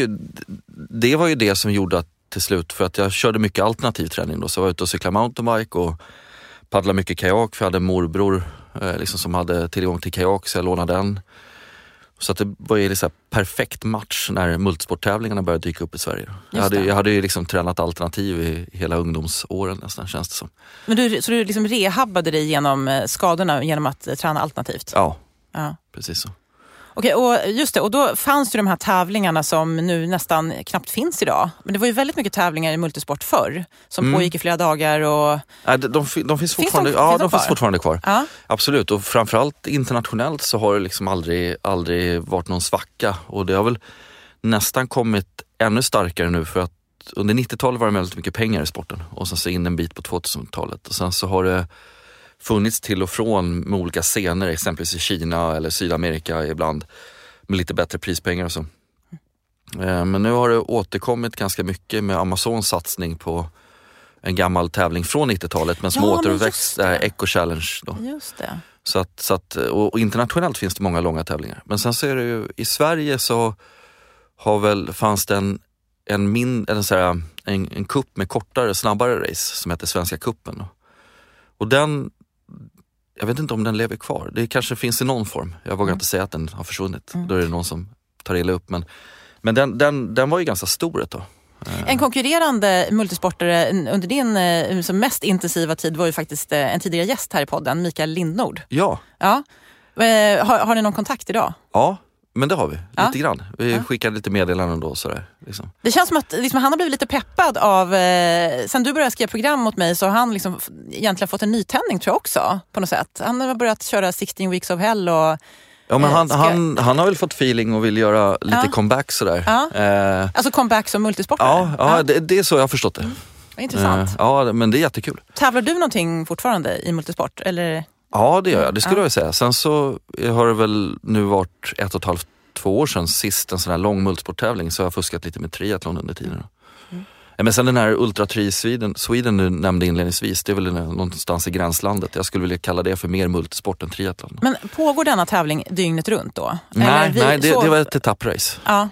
det var ju det som gjorde att till slut, för att jag körde mycket alternativ träning då. Så jag var ute och cyklade mountainbike och paddlade mycket kajak, för jag hade en morbror liksom, som hade tillgång till kajak, så jag lånade den. Så att det var ju liksom perfekt match när multisporttävlingarna började dyka upp i Sverige. Jag hade ju liksom tränat alternativ i hela ungdomsåren nästan, känns det som. Men så du liksom rehabbade dig genom skadorna genom att träna alternativt? Ja. Precis så. Okej, och just det, och då fanns ju de här tävlingarna som nu nästan knappt finns idag. Men det var ju väldigt mycket tävlingar i multisport förr som pågick i flera dagar och... Ja, de finns fortfarande, finns fortfarande kvar. Ja. Absolut, och framförallt internationellt så har det liksom aldrig varit någon svacka. Och det har väl nästan kommit ännu starkare nu, för att under 90-talet var det väldigt mycket pengar i sporten. Och sen så in en bit på 2000-talet. Och sen så har det funnits till och från med olika scener, exempelvis i Kina eller Sydamerika ibland, med lite bättre prispengar och så. Men nu har det återkommit ganska mycket med Amazons satsning på en gammal tävling från 90-talet, men som återväxt är Eco Challenge då. Just det. Så att, och internationellt finns det många långa tävlingar. Men sen så är det ju, i Sverige så fanns det en cup med kortare, snabbare race som heter Svenska cupen. Och den, jag vet inte om den lever kvar. Det kanske finns i någon form. Jag vågar inte säga att den har försvunnit. Då är det någon som tar illa upp. Men den var ju ganska stor ett tag. En konkurrerande multisportare under din som mest intensiva tid var ju faktiskt en tidigare gäst här i podden, Mikael Lindnord. Ja. Har ni någon kontakt idag? Ja, men det har vi. Lite grann. Vi skickade lite meddelanden då. Sådär, liksom. Det känns som att liksom, han har blivit lite peppad av... sen du började skriva program mot mig så har han liksom egentligen fått en nytändning, tror jag också, på något sätt. Han har börjat köra 16 Weeks of Hell och... Ja, men han har väl fått feeling och vill göra lite comeback sådär. Ja. Alltså comeback som multisportare? Ja. Det är så jag har förstort det. Intressant. Ja, men det är jättekul. Tävlar du någonting fortfarande i multisport? Eller? Ja, det gör jag. Det skulle jag säga. Sen så har det väl nu varit 1,5-2 år sedan sist en sån här lång multisporttävling, så jag har fuskat lite med triathlon under tiden. Men sen den här Ultra Tri Sweden du nämnde inledningsvis, det är väl någonstans i gränslandet. Jag skulle vilja kalla det för mer multisport än triathlon. Men pågår denna tävling dygnet runt då? Nej, det var ett etapprace. Ja.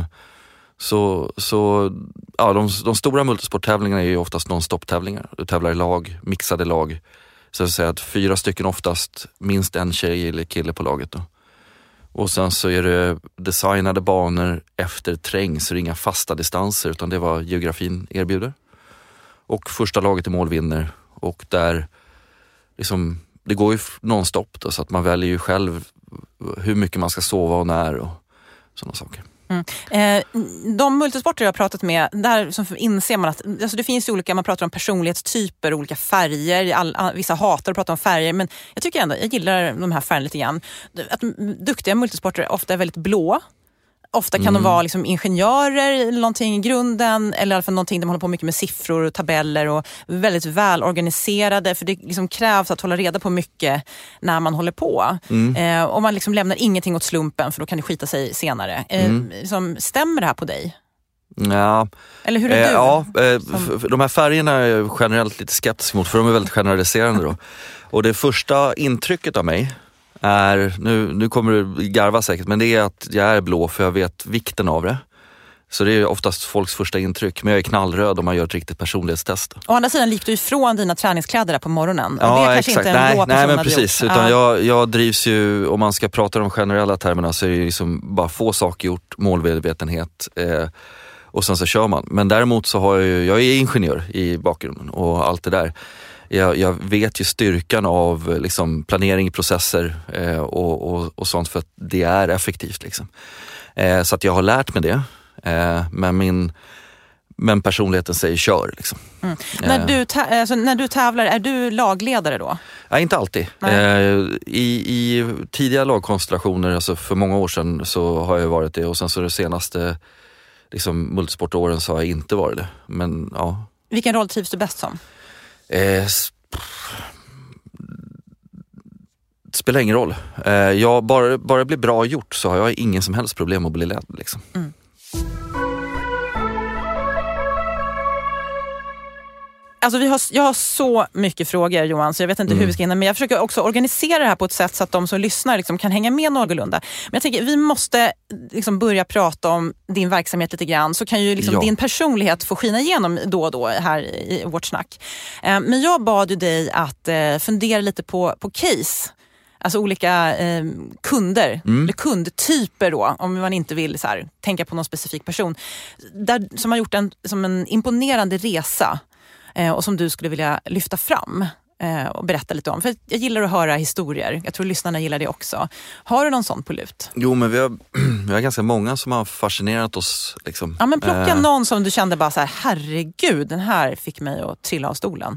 De stora multisporttävlingarna är ju oftast non-stop-tävlingar. Du tävlar i lag, mixade lag. Så att säga att 4 stycken oftast, minst en tjej eller kille på laget då. Och sen så är det designade banor efter terräng, så det är inga fasta distanser, utan det är vad geografin erbjuder. Och första laget i mål vinner. Och där liksom, det går ju nonstop då, så att man väljer ju själv hur mycket man ska sova och när och sådana saker. De multisporter jag har pratat med, där som inser man att alltså det finns ju olika, man pratar om personlighetstyper, olika färger, vissa hatar att prata om färger, men jag tycker ändå, jag gillar de här färgerna lite grann. Att duktiga multisporter ofta är väldigt blå. Ofta kan de vara liksom ingenjörer eller någonting i grunden, eller i alla fall någonting där man håller på mycket med siffror och tabeller och väldigt välorganiserade, för det liksom krävs att hålla reda på mycket när man håller på. Och man liksom lämnar ingenting åt slumpen, för då kan det skita sig senare. Stämmer det här på dig? Ja. Eller hur är du? Ja, de här färgerna är jag generellt lite skeptisk mot, för de är väldigt generaliserande då. Och det första intrycket av mig är, nu kommer du garva säkert, men det är att jag är blå för jag vet vikten av det. Så det är oftast folks första intryck. Men jag är knallröd om man gör ett riktigt personlighetstest. Å andra sidan gick du ifrån dina träningskläder där på morgonen. Ja, och det kanske exakt. Inte en blå person nej, men hade precis. gjort. Utan jag drivs ju, om man ska prata de generella termerna, så är det liksom bara få saker gjort, målmedvetenhet. Och sen så kör man. Men däremot så har jag är ingenjör i bakgrunden och allt det där. Jag vet ju styrkan av liksom planering, processer och sånt, för att det är effektivt liksom. Så att jag har lärt mig det. Men personligheten säger kör liksom. När du tävlar, är du lagledare då? Ja, inte alltid. I tidiga lagkonstellationer, alltså för många år sedan, så har jag varit det. Och sen så de senaste liksom, multisportåren så har jag inte varit det. Men ja. Vilken roll trivs du bäst som? Spelar ingen roll. Jag bara blir bra gjort, så har jag ingen som helst problem att bli ledd liksom. Alltså jag har så mycket frågor, Johan, så jag vet inte hur vi ska hinna. Men jag försöker också organisera det här på ett sätt så att de som lyssnar liksom kan hänga med någorlunda. Men jag tänker, vi måste liksom börja prata om din verksamhet lite grann. Så kan ju liksom din personlighet få skina igenom då och då här i vårt snack. Men jag bad ju dig att fundera lite på case. Alltså olika kunder, eller kundtyper då, om man inte vill så här, tänka på någon specifik person. Som har gjort en imponerande resa. Och som du skulle vilja lyfta fram och berätta lite om. För jag gillar att höra historier. Jag tror lyssnarna gillar det också. Har du någon sån på lut? Jo, men vi har ganska många som har fascinerat oss. Liksom. Ja, men plocka någon som du kände bara så här, herregud, den här fick mig att trilla av stolen.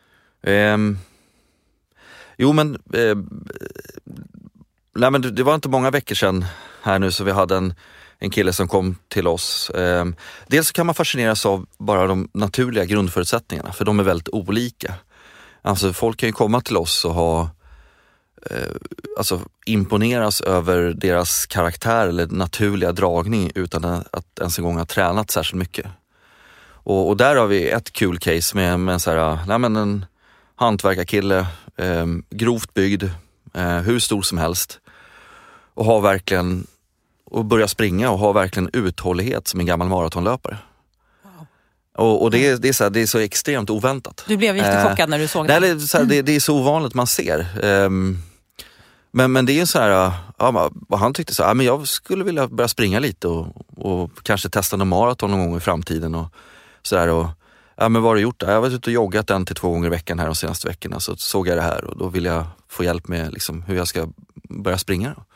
Nej, men det var inte många veckor sedan här nu så vi hade en kille som kom till oss. Dels kan man fascineras av bara de naturliga grundförutsättningarna, för de är väldigt olika. Alltså folk kan ju komma till oss och ha imponeras över deras karaktär eller naturliga dragning utan att ens en gång ha tränat särskilt mycket. Och där har vi ett kul case med en hantverkarkille, grovt byggd, hur stor som helst, och har verkligen och börja springa och ha verkligen uthållighet som en gammal maratonlöpare. Wow. Och det är så extremt oväntat. Du blev jättechockad när du såg det. Det är så ovanligt man ser. Men det är ju så här, han tyckte så här, men jag skulle vilja börja springa lite och kanske testa någon maraton någon gång i framtiden och sådär. Och men vad har du gjort? Jag har varit ute och joggat 1 till 2 gånger i veckan här de senaste veckorna, så såg jag det här och då vill jag få hjälp med liksom, hur jag ska börja springa då.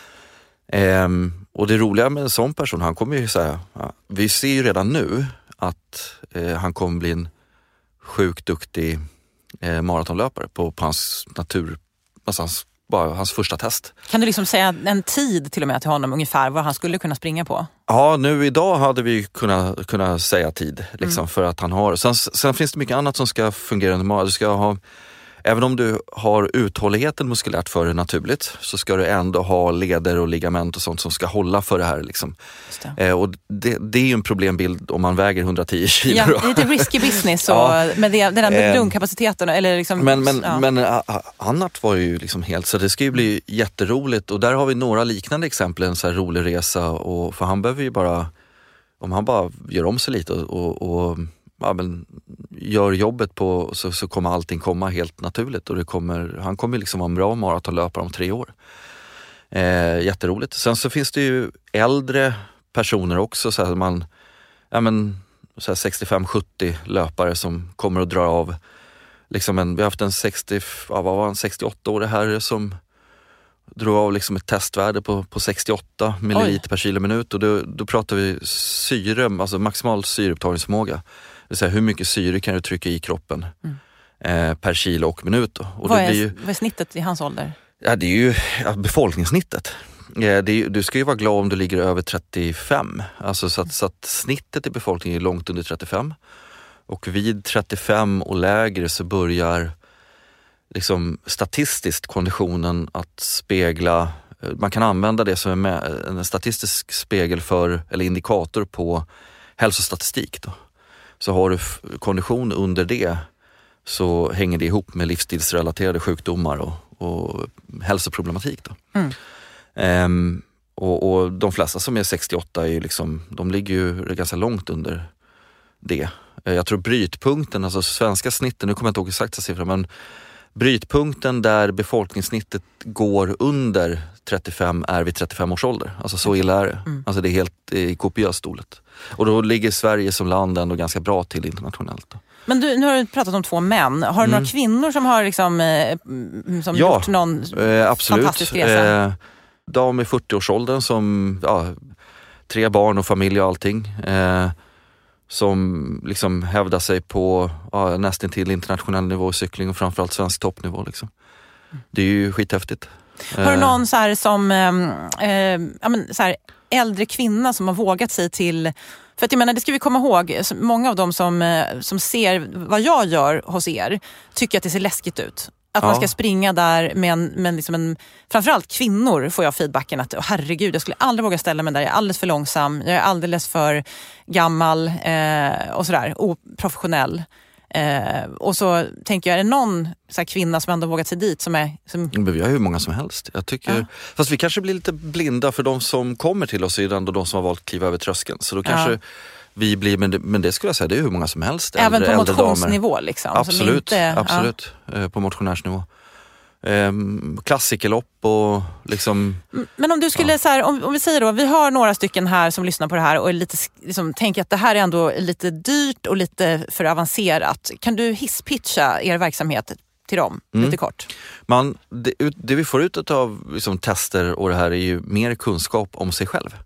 Och det roliga med en sån person, han kommer ju säga, vi ser ju redan nu att han kommer bli en sjukt duktig maratonlöpare på hans natur, alltså hans första test. Kan du liksom säga en tid till och med till honom ungefär vad han skulle kunna springa på? Ja, nu idag hade vi kunnat säga tid liksom, för att han har, sen finns det mycket annat som ska fungera under maraton. Du ska ha, även om du har uthålligheten muskulärt för det naturligt, så ska du ändå ha leder och ligament och sånt som ska hålla för det här. Liksom. Och det är ju en problembild om man väger 110 kilo. Ja, det är lite risky business med den där lungkapaciteten. Eller liksom, men annat var ju liksom helt, så det ska ju bli jätteroligt. Och där har vi några liknande exempel, en så här rolig resa. Och, för han behöver ju bara, om han bara gör om sig lite och gör jobbet på, så kommer allting komma helt naturligt och han kommer liksom vara en bra maratonlöpare om 3 år. Jätteroligt. Sen så finns det ju äldre personer också, så här så 65-70 löpare som kommer att dra av liksom vi har haft en 68-årig herre som drog av liksom ett testvärde på 68 milliliter per kilo minut, och då pratar vi syre, alltså maximal syreupptagningsförmåga. Det vill säga hur mycket syre kan du trycka i kroppen per kilo och minut då. Och vad är snittet i hans ålder? Ja, det är ju befolkningssnittet. Du ska ju vara glad om du ligger över 35. Alltså så att snittet i befolkningen är långt under 35. Och vid 35 och lägre så börjar liksom statistiskt konditionen att spegla, man kan använda det som en statistisk spegel för, eller indikator på hälsostatistik då. Så har du kondition under det, så hänger det ihop med livsstilsrelaterade sjukdomar och hälsoproblematik då. Och de flesta som är 68 är ju liksom, de ligger ju ganska långt under det. Jag tror brytpunkten, alltså svenska snitten, nu kommer jag inte ihåg exakta siffror, men brytpunkten där befolkningssnittet går under 35 är vid 35 års ålder. Alltså så illa är det. Alltså det är helt kopiöst dåligt. Och då ligger Sverige som land ändå ganska bra till internationellt då. Men nu har du pratat om 2 män. Har du några kvinnor som har liksom, som gjort någon fantastisk resa? De i 40-årsåldern som 3 barn och familj och allting. Som liksom hävdar sig på nästan till internationell nivå i cykling och framförallt svensk toppnivå liksom. Det är ju skithäftigt. Har du någon så här som så här äldre kvinna som har vågat sig till, för att jag menar, det ska vi komma ihåg, många av dem som ser vad jag gör hos er tycker att det ser läskigt ut. Att man ska springa där med liksom framförallt kvinnor får jag feedbacken att herregud, jag skulle aldrig våga ställa mig där, jag är alldeles för långsam, jag är alldeles för gammal och sådär, oprofessionell. Och så tänker jag, är det någon så här kvinna som ändå vågat sig dit som Vi har ju många som helst. Jag tycker, fast vi kanske blir lite blinda för de som kommer till oss är ändå de som har valt att kliva över tröskeln. Så då kanske vi blir, men det skulle jag säga, det är hur många som helst. Även på motionsnivå liksom? Absolut, absolut. På motionärsnivå. Klassikerlopp och liksom... Men om du skulle så här, om vi säger då, vi har några stycken här som lyssnar på det här och är lite, liksom, tänker att det här är ändå lite dyrt och lite för avancerat. Kan du hisspitcha er verksamhet till dem lite kort? Det vi får ut av liksom, tester och det här är ju mer kunskap om sig själv.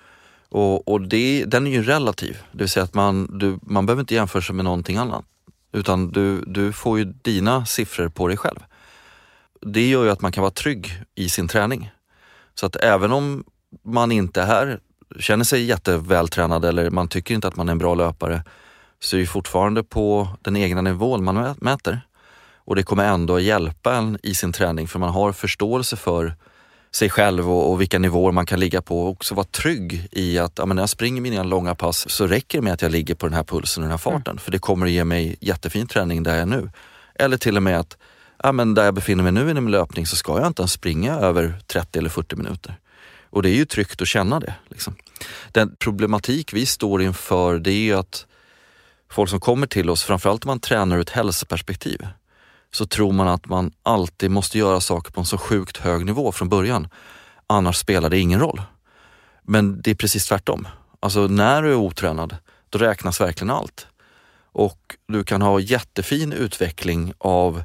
Och den är ju relativ. Det vill säga att man behöver inte jämföra sig med någonting annat. Utan du får ju dina siffror på dig själv. Det gör ju att man kan vara trygg i sin träning. Så att även om man inte är här, känner sig jättevältränad eller man tycker inte att man är en bra löpare, så är det fortfarande på den egna nivån man mäter. Och det kommer ändå hjälpa en i sin träning, för man har förståelse för sig själv och vilka nivåer man kan ligga på, och också vara trygg i att när jag springer mina långa pass så räcker det med att jag ligger på den här pulsen och den här farten. För det kommer att ge mig jättefin träning där jag är nu. Eller till och med att där jag befinner mig nu i min löpning så ska jag inte ens springa över 30 eller 40 minuter. Och det är ju tryggt att känna det. Liksom. Den problematik vi står inför, det är ju att folk som kommer till oss, framförallt om man tränar ur ett hälsoperspektiv, så tror man att man alltid måste göra saker på en så sjukt hög nivå från början. Annars spelar det ingen roll. Men det är precis tvärtom. Alltså när du är otränad, då räknas verkligen allt. Och du kan ha jättefin utveckling av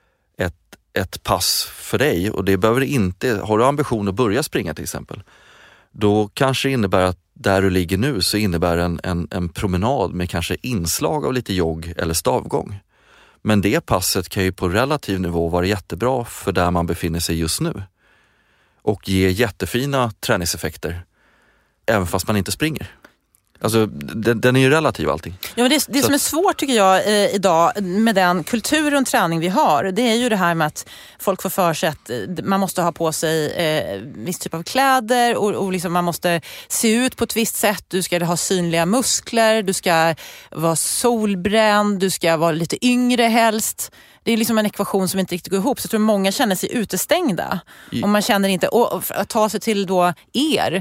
ett pass för dig, och det behöver inte, har du ambition att börja springa till exempel, då kanske det innebär att där du ligger nu så innebär en promenad med kanske inslag av lite jogg eller stavgång. Men det passet kan ju på relativ nivå vara jättebra för där man befinner sig just nu och ge jättefina träningseffekter även fast man inte springer. Alltså den är ju relativ allting. Ja, men det som är svårt tycker jag idag med den kultur runt träning vi har, det är ju det här med att folk får för sig att man måste ha på sig viss typ av kläder och liksom man måste se ut på ett visst sätt. Du ska ha synliga muskler, du ska vara solbränd, du ska vara lite yngre helst. Det är liksom en ekvation som inte riktigt går ihop. Så jag tror många känner sig utestängda. Och man känner inte, och att ta sig till då er,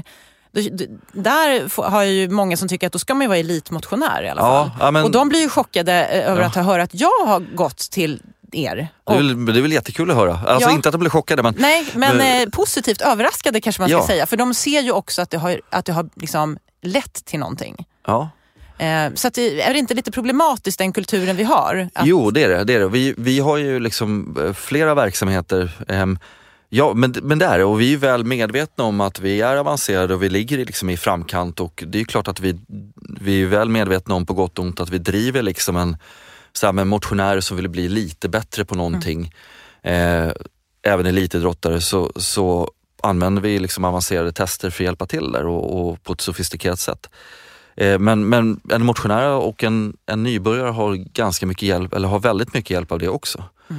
där har ju många som tycker att då ska man ju vara elitmotionär i alla fall. Ja, men, och de blir ju chockade över att höra att jag har gått till er. Det är väl jättekul att höra. Alltså inte att de blir chockade. Men, nej, men positivt överraskade kanske man ska säga. För de ser ju också att det har liksom lett till någonting. Ja. Så att är det inte lite problematiskt den kulturen vi har? Jo, det är det. Vi har ju liksom flera verksamheter. Ja, men det är det. Och vi är väl medvetna om att vi är avancerade och vi ligger liksom i framkant. Och det är klart att vi är väl medvetna om på gott och ont att vi driver liksom en motionär som vill bli lite bättre på någonting. Även elitidrottare så använder vi liksom avancerade tester för att hjälpa till där och på ett sofistikerat sätt. Men en motionär och en nybörjare har ganska mycket hjälp, eller har väldigt mycket hjälp av det också.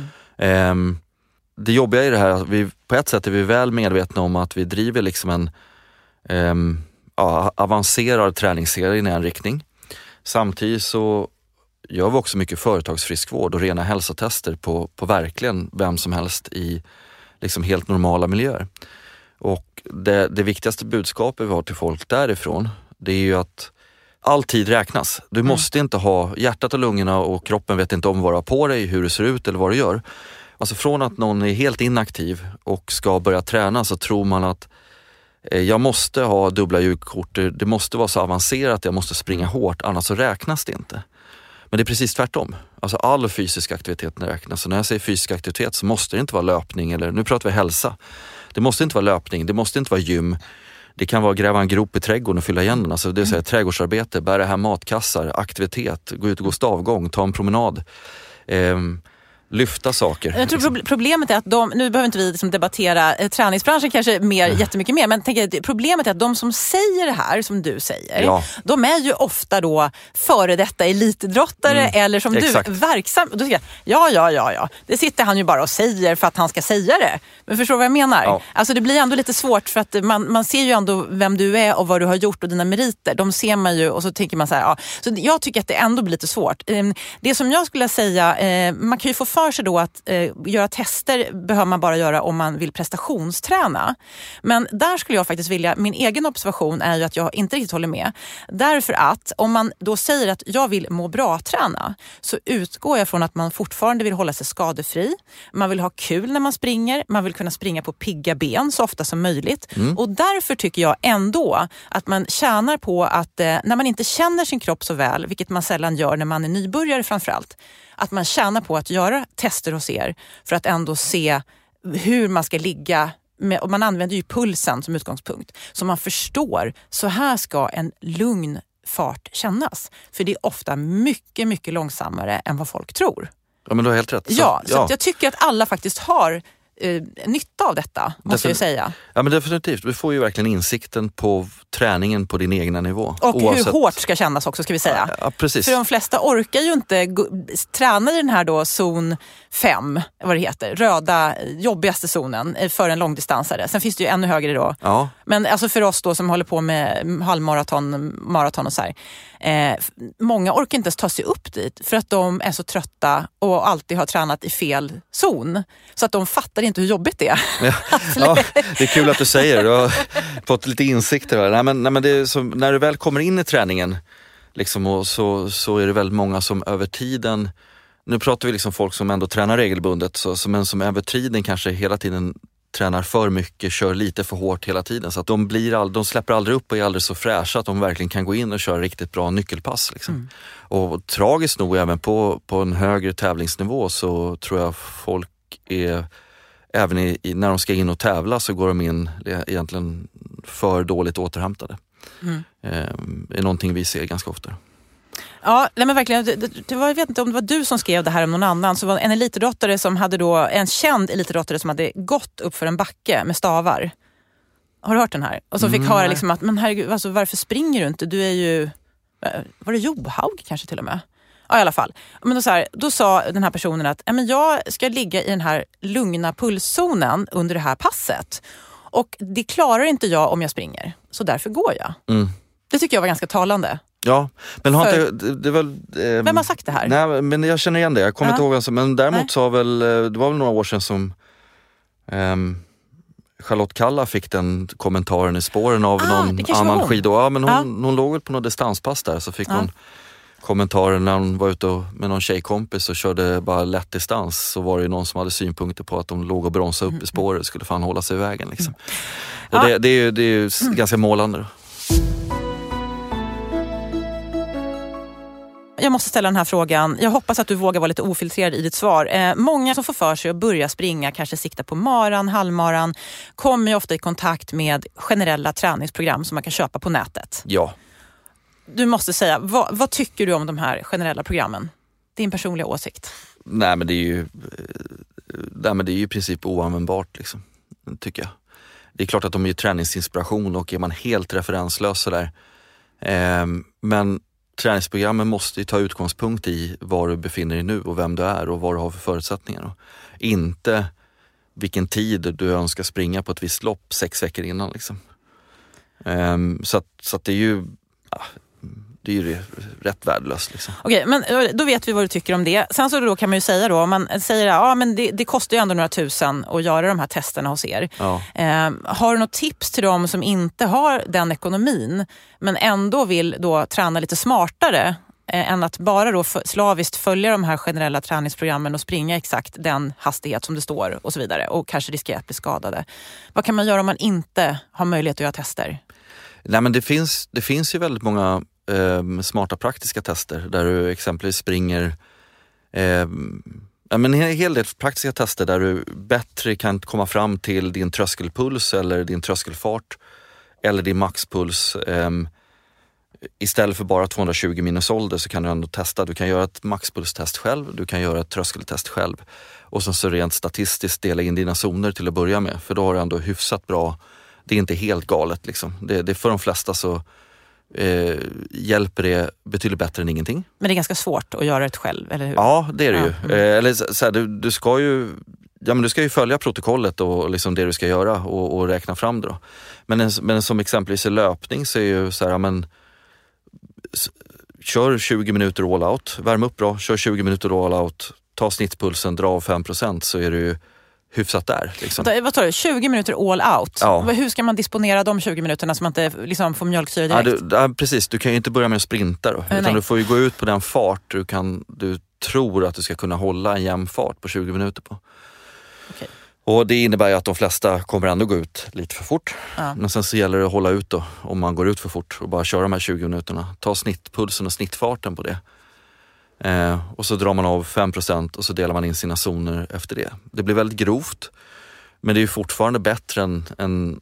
Det jobbiga är det här att vi på ett sätt är vi väl medvetna om att vi driver liksom en avancerad träningsserie i en riktning. Samtidigt så gör vi också mycket företagsfriskvård och rena hälsotester på verkligen vem som helst i liksom helt normala miljöer. Och det viktigaste budskapet vi har till folk därifrån, det är ju att all tid räknas. Du måste inte ha hjärtat och lungorna och kroppen vet inte om vad du har på dig, hur det ser ut eller vad du gör. Alltså från att någon är helt inaktiv och ska börja träna så tror man att jag måste ha dubbla ljudkort, det måste vara så avancerat, jag måste springa hårt, annars så räknas det inte. Men det är precis tvärtom. Alltså all fysisk aktivitet räknas. Så när jag säger fysisk aktivitet så måste det inte vara löpning, eller nu pratar vi hälsa. Det måste inte vara löpning, det måste inte vara gym. Det kan vara gräva en grop i trädgården och fylla igen den. Alltså det vill säga trädgårdsarbete, bära hem matkassar, aktivitet, gå ut och gå stavgång, ta en promenad. Lyfta saker. Jag tror problemet är att nu behöver inte vi liksom debattera träningsbranschen kanske jättemycket mer, men problemet är att de som säger det här som du säger, de är ju ofta då före detta elitidrottare eller som exakt. Du verksam. Och då säger jag, det sitter han ju bara och säger för att han ska säga det. Men förstår vad jag menar? Ja. Alltså det blir ändå lite svårt för att man ser ju ändå vem du är och vad du har gjort och dina meriter. De ser man ju och så tänker man så här, så jag tycker att det ändå blir lite svårt. Det som jag skulle säga, man kan ju få för sig då att göra tester behöver man bara göra om man vill prestationsträna. Men där skulle jag faktiskt vilja, min egen observation är ju att jag inte riktigt håller med. Därför att om man då säger att jag vill må bra träna, så utgår jag från att man fortfarande vill hålla sig skadefri. Man vill ha kul när man springer. Man vill kunna springa på pigga ben så ofta som möjligt. Och därför tycker jag ändå att man tjänar på att när man inte känner sin kropp så väl, vilket man sällan gör när man är nybörjare framförallt, att man tjänar på att göra tester hos er för att ändå se hur man ska ligga med, och man använder ju pulsen som utgångspunkt, så man förstår, så här ska en lugn fart kännas. För det är ofta mycket, mycket långsammare än vad folk tror. Ja, men du har helt rätt. Så att jag tycker att alla faktiskt har nytta av detta, måste jag säga. Ja, men definitivt. Du får ju verkligen insikten på träningen på din egna nivå. Och hur hårt ska kännas också, ska vi säga. Ja, precis. För de flesta orkar ju inte träna i den här då zon 5, vad det heter, röda, jobbigaste zonen för en långdistansare. Sen finns det ju ännu högre då. Ja. Men alltså för oss då som håller på med halvmaraton och så här. Många orkar inte ens ta sig upp dit för att de är så trötta och alltid har tränat i fel zon. Så att de fattar inte hur jobbigt det är. Ja, det är kul att du säger. Du har fått lite insikter. Nej, men det är så, när du väl kommer in i träningen liksom, och så är det väldigt många som över tiden, nu pratar vi liksom folk som ändå tränar regelbundet, men som över tiden kanske hela tiden tränar för mycket, kör lite för hårt hela tiden, så att de släpper aldrig upp och är aldrig så fräscha att de verkligen kan gå in och köra riktigt bra nyckelpass liksom. Och tragiskt nog även på en högre tävlingsnivå så tror jag folk är, även när de ska in och tävla så går de in egentligen för dåligt återhämtade. Det är någonting vi ser ganska ofta. Ja, men verkligen. Jag vet inte om det var du som skrev det här om någon annan. Så var en elitidrottare som hade då, en känd elitidrottare som hade gått upp för en backe med stavar. Har du hört den här? Och så fick höra liksom att, men herregud, alltså, varför springer du inte? Du är ju, var det Johaug kanske till och med? Ja, i alla fall. Men då sa den här personen att men jag ska ligga i den här lugna pulszonen under det här passet. Och det klarar inte jag om jag springer. Så därför går jag. Det tycker jag var ganska talande. Ja, men har inte, det är väl... Vem har sagt det här? Nej, men jag känner igen det. Jag kommer inte ihåg vem, men däremot sa väl, det var väl några år sedan som Charlotte Kalla fick den kommentaren i spåren av någon annan skidå. Ja, men hon låg väl på något distanspass där, så fick hon kommentaren när hon var ute med någon tjejkompis och körde bara lätt distans, så var det någon som hade synpunkter på att de låg och bromsade upp i spåret, skulle fan hålla sig i vägen liksom. Och det är ju ganska målande. Jag måste ställa den här frågan. Jag hoppas att du vågar vara lite ofiltrerad i ditt svar. Många som får för sig att börja springa, kanske sikta på maran, halvmaran, kommer ju ofta i kontakt med generella träningsprogram som man kan köpa på nätet. Ja. Du måste säga, vad tycker du om de här generella programmen? Din personliga åsikt. Nej, men det är ju i princip oanvändbart liksom, tycker jag. Det är klart att de är träningsinspiration och är man helt referenslös så där. Men träningsprogrammen måste ju ta utgångspunkt i var du befinner dig nu och vem du är och vad du har för förutsättningar. Och inte vilken tid du önskar springa på ett visst lopp 6 veckor innan liksom. Så att det är ju det är ju rätt värdelöst. Liksom. Okej, men då vet vi vad du tycker om det. Sen så då kan man ju säga då, om man säger men det kostar ju ändå några tusen att göra de här testerna hos er. Ja. Har du något tips till dem som inte har den ekonomin men ändå vill då träna lite smartare än att bara då slaviskt följa de här generella träningsprogrammen och springa exakt den hastighet som det står och så vidare och kanske riskera att bli skadade? Vad kan man göra om man inte har möjlighet att göra tester? Nej, men det finns ju väldigt många smarta praktiska tester där du exempelvis springer en hel del praktiska tester där du bättre kan komma fram till din tröskelpuls eller din tröskelfart eller din maxpuls. Istället för bara 220 minus ålder så kan du ändå testa. Du kan göra ett maxpulstest själv, du kan göra ett tröskeltest själv och sen så rent statistiskt dela in dina zoner till att börja med, för då har du ändå hyfsat bra. Det är inte helt galet liksom. Det för de flesta så hjälper det betydligt bättre än ingenting. Men det är ganska svårt att göra det själv, eller hur? Ja, det är det ju. Eller så här, du ska ju du ska ju följa protokollet och liksom det du ska göra och räkna fram det då. Men som exempelvis i löpning så är ju så här, kör 20 minuter all out, värm upp bra, kör 20 minuter all out, ta snittpulsen, dra av 5% så är det ju hyfsat där. Liksom. Vad tar det? 20 minuter all out? Ja. Hur ska man disponera de 20 minuterna så man inte liksom får mjölksyra direkt? Precis, du kan ju inte börja med att sprinta då. Utan du får ju gå ut på den fart du tror att du ska kunna hålla en jämn fart på 20 minuter på. Okay. Och det innebär ju att de flesta kommer ändå gå ut lite för fort. Ja. Men sen så gäller det att hålla ut då, om man går ut för fort och bara köra de här 20 minuterna. Ta snittpulsen och snittfarten på det. Och så drar man av 5% och så delar man in sina zoner efter det. Det blir väldigt grovt, men det är ju fortfarande bättre än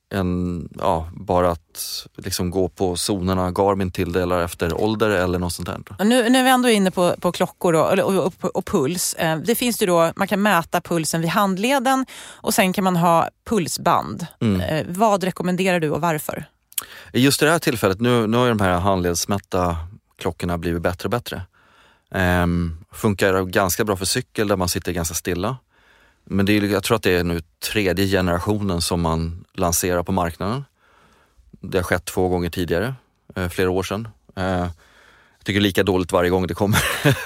bara att liksom gå på zonerna Garmin tilldelar efter ålder eller något sånt där. Nu är vi ändå inne på klockor och puls. Det finns ju då, man kan mäta pulsen vid handleden och sen kan man ha pulsband. Vad rekommenderar du och varför? Just i det här tillfället, nu har ju de här handledsmätta klockorna blivit bättre och bättre. Funkar ganska bra för cykel där man sitter ganska stilla. Men jag tror att det är nu 3:e generationen som man lanserar på marknaden. Det har skett 2 gånger tidigare, flera år sedan. Jag tycker lika dåligt varje gång det kommer.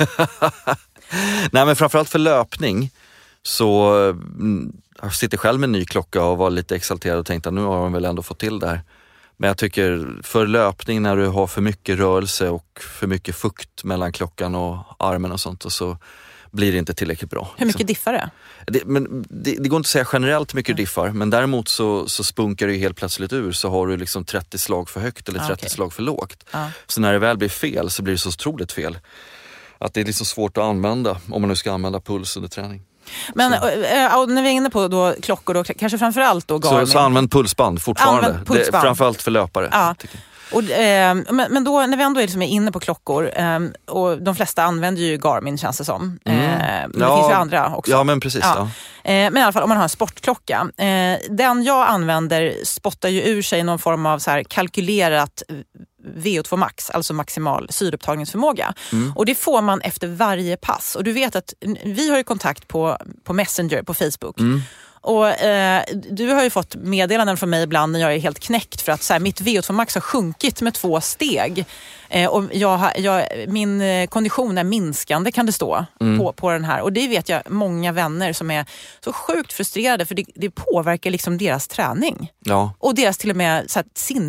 Nej, men framförallt för löpning så jag sitter själv med en ny klocka och var lite exalterad och tänkte att nu har de väl ändå fått till det här. Men jag tycker för löpning när du har för mycket rörelse och för mycket fukt mellan klockan och armen och sånt och så blir det inte tillräckligt bra. Hur mycket diffar det? Det går inte att säga generellt hur mycket diffar, men däremot så spunkar det ju helt plötsligt ur, så har du liksom 30 slag för högt eller 30 slag för lågt. Så när det väl blir fel så blir det så otroligt fel att det är liksom svårt att använda om man nu ska använda puls under träning. Men när vi är inne på då klockor då, kanske framförallt då Garmin. Så använd pulsband fortfarande. Använd pulsband. Framförallt för löpare. Ja. Och, men då när vi ändå är inne på klockor och de flesta använder ju Garmin, känns det som. Men det finns ju andra också. Ja, men precis. Ja. Men i alla fall om man har en sportklocka. Den jag använder spottar ju ur sig någon form av så här kalkylerat VO2 max, alltså maximal syreupptagningsförmåga. Och det får man efter varje pass. Och du vet att vi har ju kontakt på Messenger, på Facebook. Och du har ju fått meddelanden från mig ibland när jag är helt knäckt för att så här, mitt VO2 max har sjunkit med 2 steg. Och min kondition är minskande, kan det stå på den här. Och det vet jag många vänner som är så sjukt frustrerade, för det påverkar liksom deras träning. Ja. Och deras till och med så här,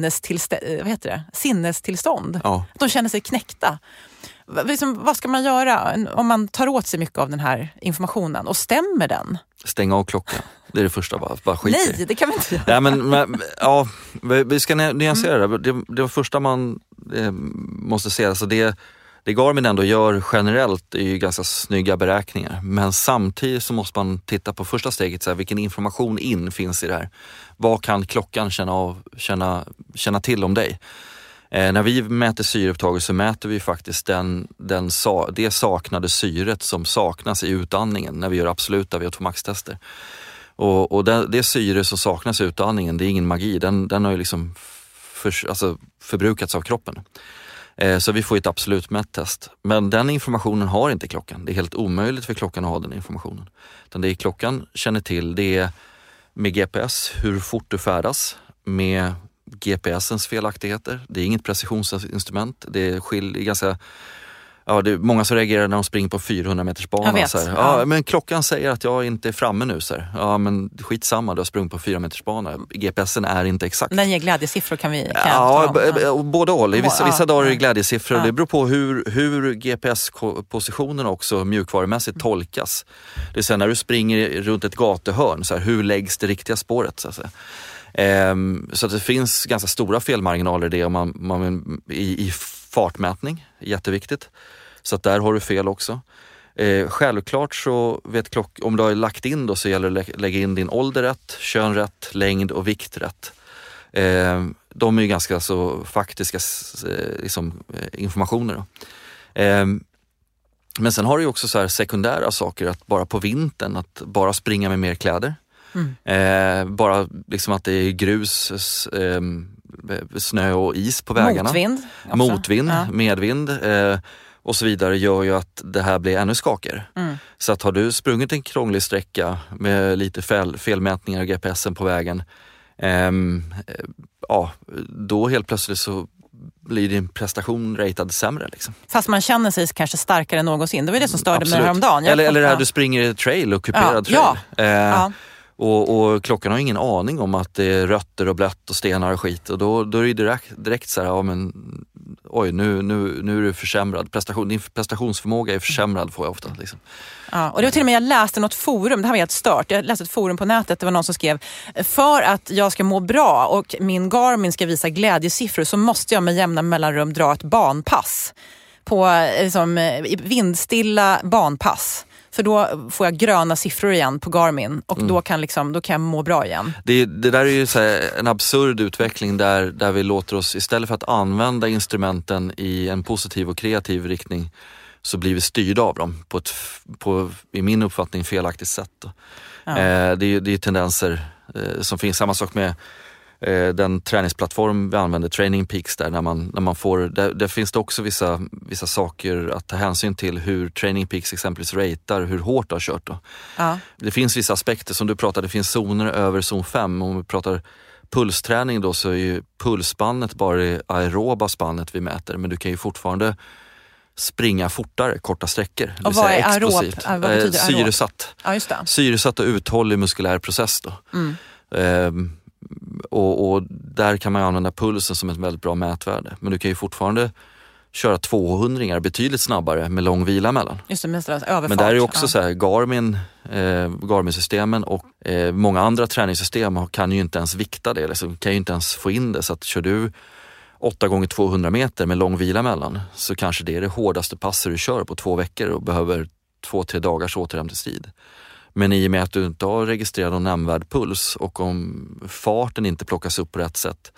sinnestillstånd. Ja. Att de känner sig knäckta. Vad ska man göra om man tar åt sig mycket av den här informationen? Och stämmer den? Stänga av klockan. Det är det första, bara skit. Nej, det kan vi inte göra. Ja, vi ska nyansera det. Det första man måste se, alltså det Garmin ändå gör generellt är ju ganska snygga beräkningar. Men samtidigt så måste man titta på första steget, så här, vilken information finns i det här. Vad kan klockan känna till om dig? När vi mäter syreupptaget så mäter vi faktiskt det saknade syret som saknas i utandningen när vi gör absoluta VO2 max-tester. Och det syre som saknas i utandningen, det är ingen magi. Den har ju liksom förbrukats av kroppen. Så vi får ett absolut mättest. Men den informationen har inte klockan. Det är helt omöjligt för klockan att ha den informationen. Utan det klockan känner till, det är med GPS hur fort du färdas, med GPSens felaktigheter. Det är inget precisionsinstrument. Det är ganska... Ja, det är många som reagerar när de springer på 400 meters bana. Jag vet. Så här. Ja, men klockan säger att jag inte är framme nu. Så här. Ja, men skitsamma, du har sprungit på 400 meters bana. GPSen är inte exakt. Den ger glädjesiffror kan båda håll. I vissa dagar är det glädjesiffror. Ja. Det beror på hur GPS-positionen också mjukvarumässigt tolkas. Det är sen när du springer runt ett gatuhörn, så här, hur läggs det riktiga spåret? Så att säga. Så att det finns ganska stora felmarginaler i det om man i fartmätning, jätteviktigt. Så att där har du fel också. Självklart så vet om du har lagt in då, så gäller det att lägga in din ålder rätt, kön rätt, längd och vikt rätt. De är ju ganska så faktiska informationer då. Men sen har du ju också så här sekundära saker, att bara på vintern att bara springa med mer kläder. Bara liksom att det är grus, snö och is på vägarna. Motvind, medvind och så vidare gör ju att det här blir ännu skakigare. Så att har du sprungit en krånglig sträcka med lite felmätningar och GPSen på vägen, då helt plötsligt så blir din prestation ratad sämre. Liksom. Fast man känner sig kanske starkare än någonsin. Det var det som störde mig häromdagen. Eller det här du springer i trail och kuperad trail. Och klockan har ingen aning om att det är rötter och blött och stenar och skit. Och då är det direkt så här, nu är du försämrad. Din prestationsförmåga är försämrad, får jag ofta. Liksom. Ja, och det var till och med, jag läste något forum, det här var helt stört. Jag läste ett forum på nätet, det var någon som skrev: för att jag ska må bra och min Garmin ska visa glädjesiffror så måste jag med jämna mellanrum dra ett banpass. På vindstilla banpass. För då får jag gröna siffror igen på Garmin och då kan jag må bra igen. Det där är ju så här en absurd utveckling där vi låter oss, istället för att använda instrumenten i en positiv och kreativ riktning, så blir vi styrda av dem på i min uppfattning felaktigt sätt. Ja. Det är tendenser som finns. Samma sak med den träningsplattform vi använder, Training Peaks, där när man får, där finns det också vissa saker att ta hänsyn till, hur Training Peaks exempelvis ratear hur hårt du har kört då. Ja. Det finns vissa aspekter som du pratade, det finns zoner över zon 5. Om vi pratar pulsträning då, så är ju pulsspannet bara det aeroba spannet vi mäter, men du kan ju fortfarande springa fortare, korta sträckor. Och vad är explosivt? Vad betyder syresatt. Ja, just det. Syresatt och uthållig muskulär process då. Och där kan man använda pulsen som ett väldigt bra mätvärde. Men du kan ju fortfarande köra 200-ringar betydligt snabbare med lång vila emellan. Just det, överfart. Men där är ju också så här, Garmin-systemen och många andra träningssystem kan ju inte ens vikta det. Liksom, kan ju inte ens få in det. Så att kör du 8 gånger 200 meter med lång vila emellan, så kanske det är det hårdaste passet du kör på 2 veckor och behöver 2-3 dagars återhämtningstid. Men i och med att du inte har registrerat någon nämnvärd puls och om farten inte plockas upp på rätt sätt,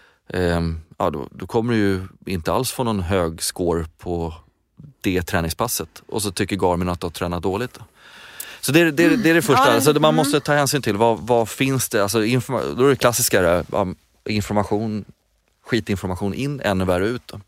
då kommer du ju inte alls få någon hög score på det träningspasset. Och så tycker Garmin att du har tränat dåligt. Så det är det första. Alltså man måste ta hänsyn till vad finns det. Alltså då är det klassiska skitinformation in, ännu värre ut då.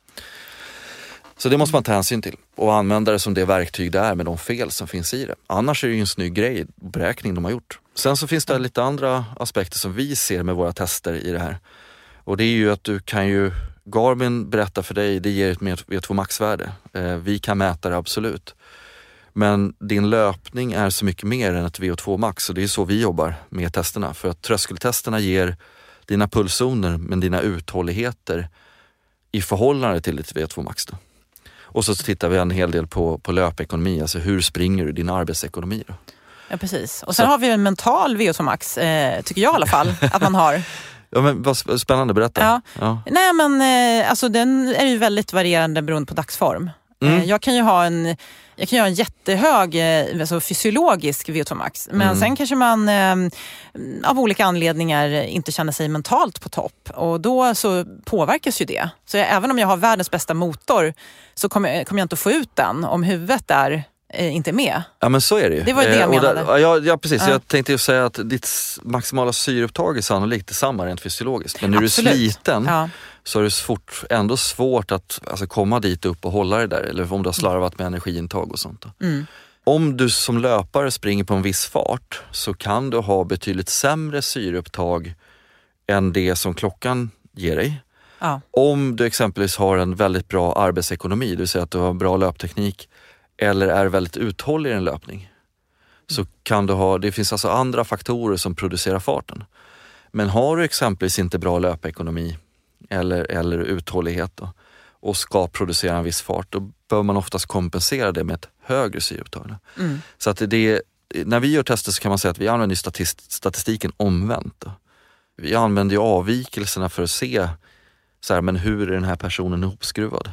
Så det måste man ta hänsyn till och använda det som det verktyg det är med de fel som finns i det. Annars är det ju en snygg grej, beräkning de har gjort. Sen så finns det lite andra aspekter som vi ser med våra tester i det här. Och det är ju att du kan ju, Garmin berättar för dig, det ger ett VO2 maxvärde. Vi kan mäta det absolut. Men din löpning är så mycket mer än ett VO2 max, och det är så vi jobbar med testerna. För att tröskeltesterna ger dina pulszoner men dina uthålligheter i förhållande till ditt VO2 max då. Och så tittar vi en hel del på löpekonomi, alltså hur springer du, din arbetsekonomi då. Ja, precis. Och sen har vi en mental VO2 max, tycker jag i alla fall, att man har. Ja, men vad spännande, berätta. Ja. Nej, men alltså den är ju väldigt varierande beroende på dagsform. Jag kan ju ha en jättehög alltså fysiologisk VO2 max. Men sen kanske man av olika anledningar inte känner sig mentalt på topp. Och då så påverkas ju det. Så även om jag har världens bästa motor så kommer jag inte att få ut den om huvudet är inte med. Ja, men så är det ju. Det var det jag menade. Ja, precis. Ja. Jag tänkte ju säga att ditt maximala syreupptag är sannolikt detsamma rent fysiologiskt. Men när du är sliten så är det ändå svårt att komma dit upp och hålla det där. Eller om du har slarvat med energiintag och sånt. Om du som löpare springer på en viss fart så kan du ha betydligt sämre syreupptag än det som klockan ge dig. Ja. Om du exempelvis har en väldigt bra arbetsekonomi, det vill säga att du har bra löpteknik eller är väldigt uthållig i en löpning, så kan du ha, det finns alltså andra faktorer som producerar farten. Men har du exempelvis inte bra löpekonomi eller uthållighet då, och ska producera en viss fart, då bör man oftast kompensera det med ett högre syreupptag. Så att när vi gör tester så kan man säga att vi använder statistiken omvänt då. Vi använder ju avvikelserna för att se så här, men hur är den här personen ihopskruvad?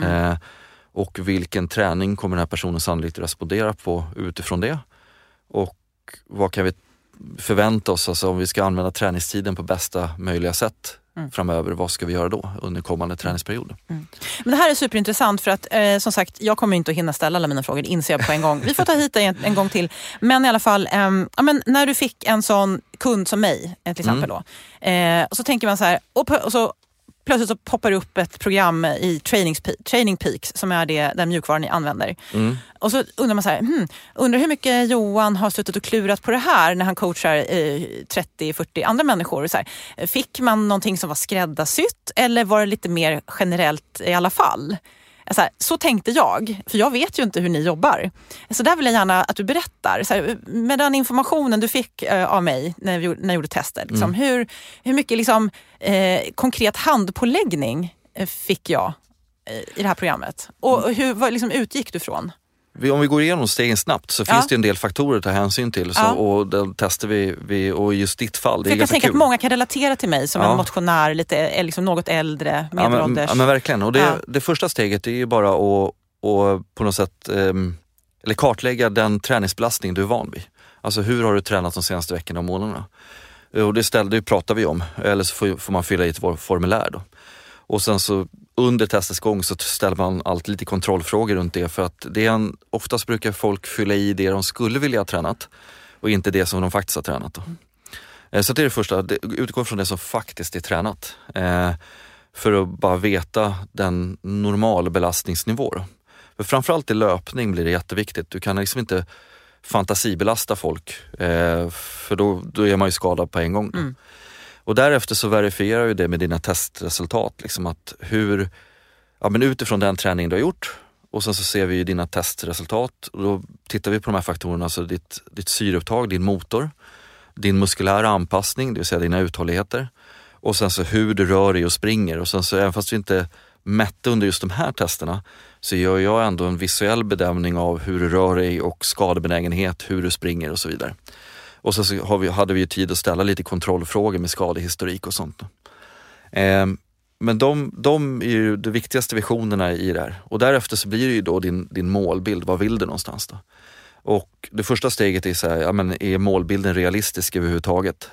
Och vilken träning kommer den här personen sannolikt respondera på utifrån det? Och vad kan vi förvänta oss, alltså om vi ska använda träningstiden på bästa möjliga sätt framöver, vad ska vi göra då under kommande träningsperiod? Men det här är superintressant för att som sagt, jag kommer inte att hinna ställa alla mina frågor, inser jag på en gång. Vi får ta hit dig en gång till. Men i alla fall, men när du fick en sån kund som mig till exempel då, och så tänker man så här, och så plötsligt så poppar det upp ett program i Training Peaks som är den mjukvaran ni använder. Och så undrar man så här, undrar hur mycket Johan har suttit och klurat på det här när han coachar 30-40 andra människor. Så här, fick man någonting som var skräddarsytt eller var det lite mer generellt i alla fall? Så tänkte jag, för jag vet ju inte hur ni jobbar. Så där vill jag gärna att du berättar. Så här, med den informationen du fick av mig när jag gjorde testet. Liksom, hur mycket liksom, konkret handpåläggning fick jag i det här programmet? Och vad liksom, utgick du från? Om vi går igenom stegen snabbt så finns det en del faktorer att ta hänsyn till. Och den testar vi och just ditt fall, det är jag tänker kul. Att många kan relatera till mig som en motionär, lite liksom något äldre, medelålders. Ja, men verkligen. Och det första steget är ju bara att på något sätt eller kartlägga den träningsbelastning du är van vid. Alltså hur har du tränat de senaste veckorna och månaderna? Och det pratar vi om. Eller så får man fylla i ett formulär då. Och sen så under testets gång så ställer man alltid lite kontrollfrågor runt det, för att oftast brukar folk fylla i det de skulle vilja ha tränat och inte det som de faktiskt har tränat då. Så det är det första, utgå från det som faktiskt är tränat för att bara veta den normala belastningsnivå då. För framförallt i löpning blir det jätteviktigt, du kan liksom inte fantasibelasta folk för då är man ju skadad på en gång då. Och därefter så verifierar ju det med dina testresultat. Liksom att men utifrån den träning du har gjort. Och sen så ser vi ju dina testresultat. Och då tittar vi på de här faktorerna. Alltså ditt syreupptag, din motor. Din muskulära anpassning, det vill säga dina uthålligheter. Och sen så hur du rör dig och springer. Och sen så även fast vi inte mätte under just de här testerna. Så gör jag ändå en visuell bedömning av hur du rör dig och skadebenägenhet. Hur du springer och så vidare. Och så hade vi ju tid att ställa lite kontrollfrågor med skadehistorik och sånt. Men de är ju de viktigaste visionerna i det här. Och därefter så blir det ju då din målbild. Vad vill du någonstans då? Och det första steget är så här, är målbilden realistisk överhuvudtaget?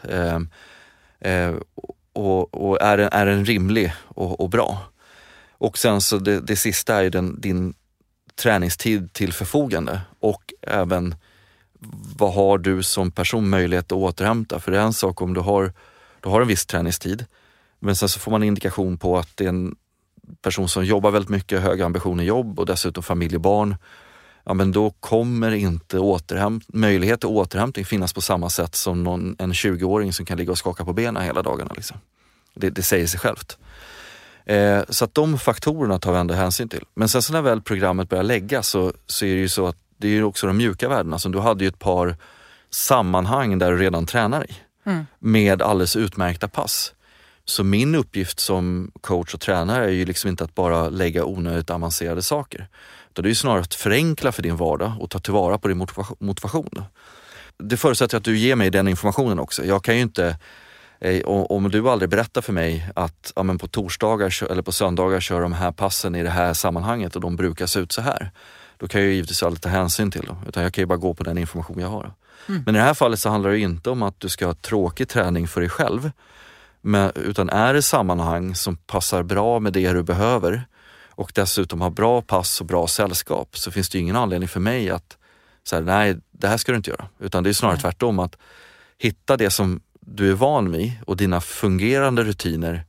Och är den rimlig och bra? Och sen så det sista är ju din träningstid till förfogande. Och även vad har du som person möjlighet att återhämta? För det är en sak om du har en viss träningstid. Men sen så får man en indikation på att det är en person som jobbar väldigt mycket, höga ambitioner i jobb och dessutom familj och barn. Ja, men då kommer inte möjlighet till återhämtning finnas på samma sätt som en 20-åring som kan ligga och skaka på benen hela dagarna. Liksom. Det säger sig självt. Så att de faktorerna tar vi ändå hänsyn till. Men sen så när väl programmet börjar lägga så är det ju så att det är ju också de mjuka värdena. Så du hade ju ett par sammanhang där du redan tränar i. Med alldeles utmärkta pass. Så min uppgift som coach och tränare är ju liksom inte att bara lägga onödigt avancerade saker. Utan det är ju snarare att förenkla för din vardag och ta tillvara på din motivation. Det förutsätter att du ger mig den informationen också. Jag kan ju inte, om du aldrig berättar för mig att på torsdagar eller på söndagar kör de här passen i det här sammanhanget och de brukar se ut så här. Då kan jag ju givetvis aldrig ta hänsyn till dem. Utan jag kan ju bara gå på den information jag har. Men i det här fallet så handlar det ju inte om att du ska ha tråkig träning för dig själv. Utan är det sammanhang som passar bra med det du behöver och dessutom har bra pass och bra sällskap, så finns det ju ingen anledning för mig att säga nej, det här ska du inte göra. Utan det är snarare tvärtom, att hitta det som du är van vid och dina fungerande rutiner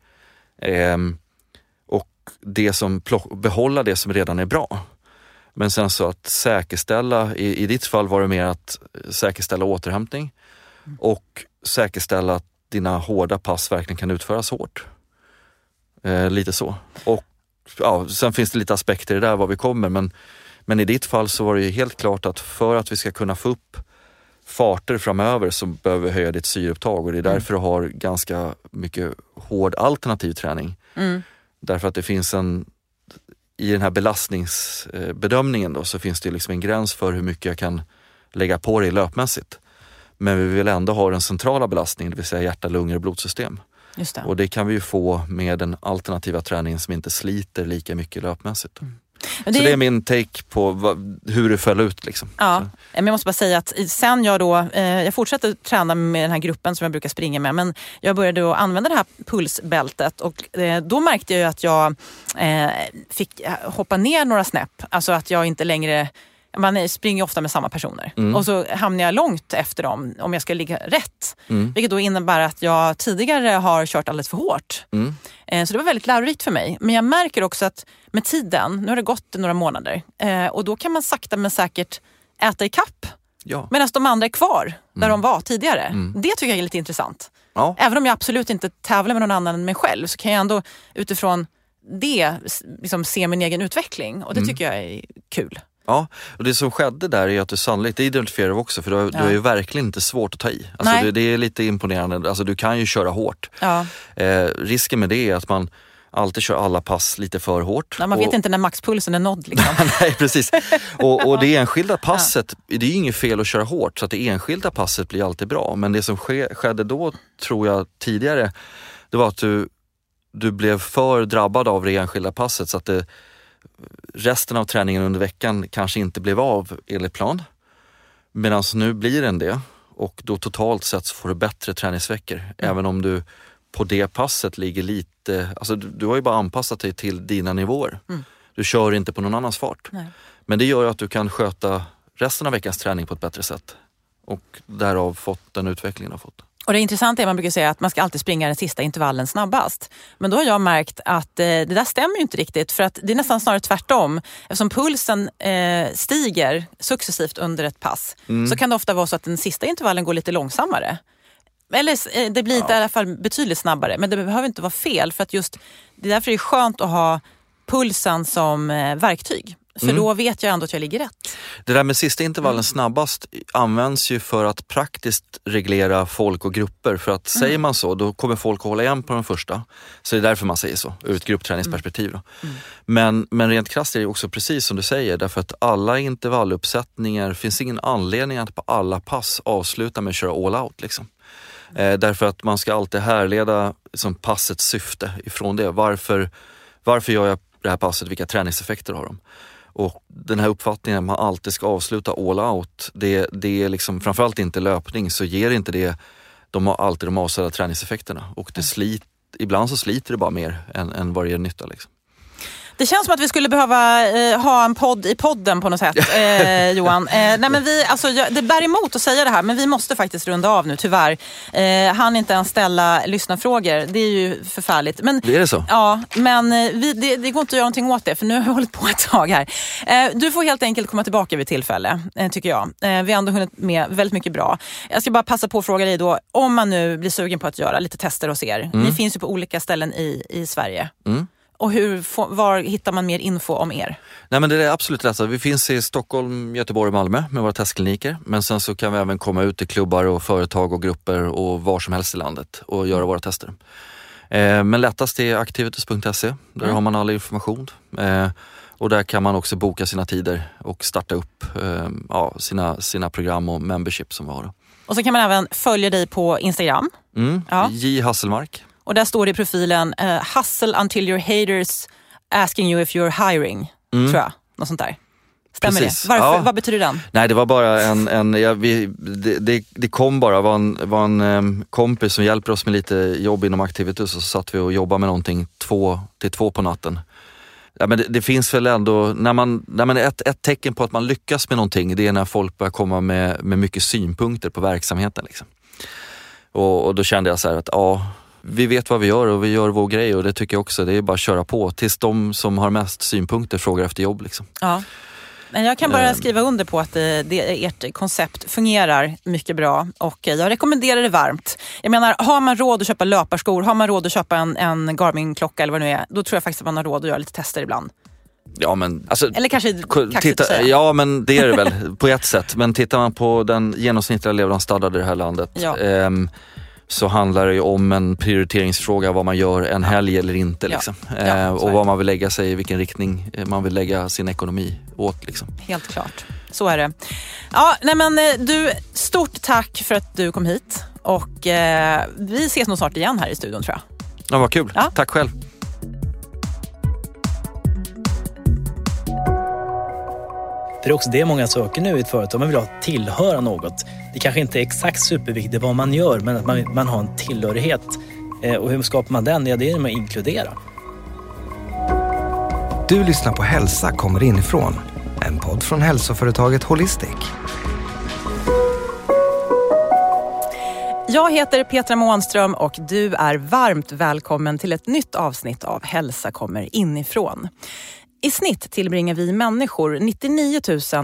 och det som behålla det som redan är bra. Men sen så att säkerställa, i ditt fall var det mer att säkerställa återhämtning och säkerställa att dina hårda pass verkligen kan utföras hårt. Lite så. Och sen finns det lite aspekter i det där var vi kommer. Men i ditt fall så var det ju helt klart att för att vi ska kunna få upp farter framöver så behöver vi höja ditt syreupptag. Och det är därför du har ganska mycket hård alternativ träning. Därför att det finns i den här belastningsbedömningen då, så finns det liksom en gräns för hur mycket jag kan lägga på det löpmässigt. Men vi vill ändå ha den centrala belastningen, det vill säga hjärta, lungor och blodsystem. Just det. Och det kan vi ju få med den alternativa träningen som inte sliter lika mycket löpmässigt. Så det är min take på hur det föll ut liksom. Ja, men jag måste bara säga att sen jag fortsatte träna med den här gruppen som jag brukar springa med, men jag började att använda det här pulsbältet och då märkte jag att jag fick hoppa ner några snäpp. Alltså att jag inte längre, man springer ofta med samma personer. Och så hamnar jag långt efter dem om jag ska ligga rätt. Vilket då innebär att jag tidigare har kört alldeles för hårt. Så det var väldigt lärorikt för mig. Men jag märker också att med tiden, nu har det gått några månader. Och då kan man sakta men säkert äta i kapp. Ja. Medan de andra är kvar där de var tidigare. Det tycker jag är lite intressant. Ja. Även om jag absolut inte tävlar med någon annan än mig själv, så kan jag ändå utifrån det liksom se min egen utveckling. Och det tycker jag är kul. Ja, och det som skedde där är att du sannolikt, det identifierar vi också, för du är ju verkligen inte svårt att ta i. Alltså det är lite imponerande, alltså du kan ju köra hårt. Ja. Risken med det är att man alltid kör alla pass lite för hårt. Ja, man vet inte när maxpulsen är nådd liksom. Nej, precis. Och det enskilda passet, det är ju inget fel att köra hårt, så att det enskilda passet blir alltid bra. Men det som skedde då, tror jag tidigare, det var att du blev för drabbad av det enskilda passet, så att resten av träningen under veckan kanske inte blev av enligt plan. Medan nu blir den det. Och då totalt sett så får du bättre träningsveckor. Även om du på det passet ligger lite... Alltså du har ju bara anpassat dig till dina nivåer. Du kör inte på någon annans fart. Nej. Men det gör att du kan sköta resten av veckans träning på ett bättre sätt. Och därav fått den utvecklingen har fått. Och det intressanta är att man brukar säga att man ska alltid springa den sista intervallen snabbast. Men då har jag märkt att det där stämmer ju inte riktigt. För att det är nästan snarare tvärtom. Eftersom pulsen stiger successivt under ett pass så kan det ofta vara så att den sista intervallen går lite långsammare. Eller det blir i alla fall betydligt snabbare. Men det behöver inte vara fel, för att just det är därför det är skönt att ha pulsen som verktyg. För då vet jag ändå att jag ligger rätt. Det där med sista intervallen snabbast används ju för att praktiskt reglera folk och grupper. För att säger man så, då kommer folk att hålla igen på den första. Så det är därför man säger så, ur ett gruppträningsperspektiv då. Men rent krasst är det också precis som du säger. Därför att alla intervalluppsättningar, finns ingen anledning att på alla pass avsluta med att köra all out liksom. Därför att man ska alltid härleda som passets syfte ifrån det. Varför gör jag det här passet? Vilka träningseffekter har de? Och den här uppfattningen att man alltid ska avsluta all out, det är liksom, framförallt inte löpning, så ger inte det, de har alltid de avsedda träningseffekterna. Och ibland så sliter det bara mer än vad det ger nytta liksom. Det känns som att vi skulle behöva ha en podd i podden på något sätt, Johan. Nej, men det bär emot att säga det här, men vi måste faktiskt runda av nu, tyvärr. Han inte ens ställa lyssnarfrågor, det är ju förfärligt. Men, det är det så? Ja, men det går inte att göra någonting åt det, för nu har vi hållit på ett tag här. Du får helt enkelt komma tillbaka vid tillfälle, tycker jag. Vi har ändå hunnit med väldigt mycket bra. Jag ska bara passa på att fråga dig då, om man nu blir sugen på att göra lite tester hos er. Ni finns ju på olika ställen i Sverige. Och var hittar man mer info om er? Nej, men det är absolut lätt. Vi finns i Stockholm, Göteborg och Malmö med våra testkliniker. Men sen så kan vi även komma ut till klubbar och företag och grupper och var som helst i landet och göra våra tester. Men lättast är activitus.se. Där har man all information. Och där kan man också boka sina tider och starta upp sina program och membership som vi har. Och så kan man även följa dig på Instagram. J. Hasselmark. Och där står det i profilen hustle until your haters asking you if you're hiring, tror jag. Något sånt där. Stämmer precis. Det? Varför? Ja. Vad betyder den? Nej, det var bara det kom bara, var en kompis som hjälper oss med lite jobb inom Activitus, och så satt vi och jobbade med någonting 2 till 2 på natten. Ja, men det finns väl ändå, när man ett tecken på att man lyckas med någonting, det är när folk börjar komma med mycket synpunkter på verksamheten liksom. Och då kände jag så här att vi vet vad vi gör och vi gör vår grej, och det tycker jag också, det är bara att köra på tills de som har mest synpunkter frågar efter jobb liksom. Ja. Jag kan bara skriva under på att ert koncept fungerar mycket bra och jag rekommenderar det varmt. Jag menar, har man råd att köpa löparskor, har man råd att köpa en Garmin-klocka eller vad det nu är, då tror jag faktiskt att man har råd att göra lite tester ibland. Ja, men alltså, eller kanske kaxigt att säga. Ja, men det är det väl på ett sätt. Men tittar man på den genomsnittliga levnadsstandard i det här landet så handlar det ju om en prioriteringsfråga, vad man gör en helg eller inte liksom. Och vad man vill lägga sig i, vilken riktning man vill lägga sin ekonomi åt liksom. Helt klart, så är det. Ja, nej men du, stort tack för att du kom hit och vi ses nog snart igen här i studion, tror jag. Ja, vad kul. Ja. Tack själv. För det är också det många söker nu i ett företag. Man vill ha tillhöra något. Det kanske inte är exakt superviktigt vad man gör, men att man har en tillhörighet. Och hur skapar man den? Ja, det är att inkludera. Du lyssnar på Hälsa kommer inifrån. En podd från hälsoföretaget Holistic. Jag heter Petra Månström och du är varmt välkommen till ett nytt avsnitt av Hälsa kommer inifrån. I snitt tillbringar vi människor 99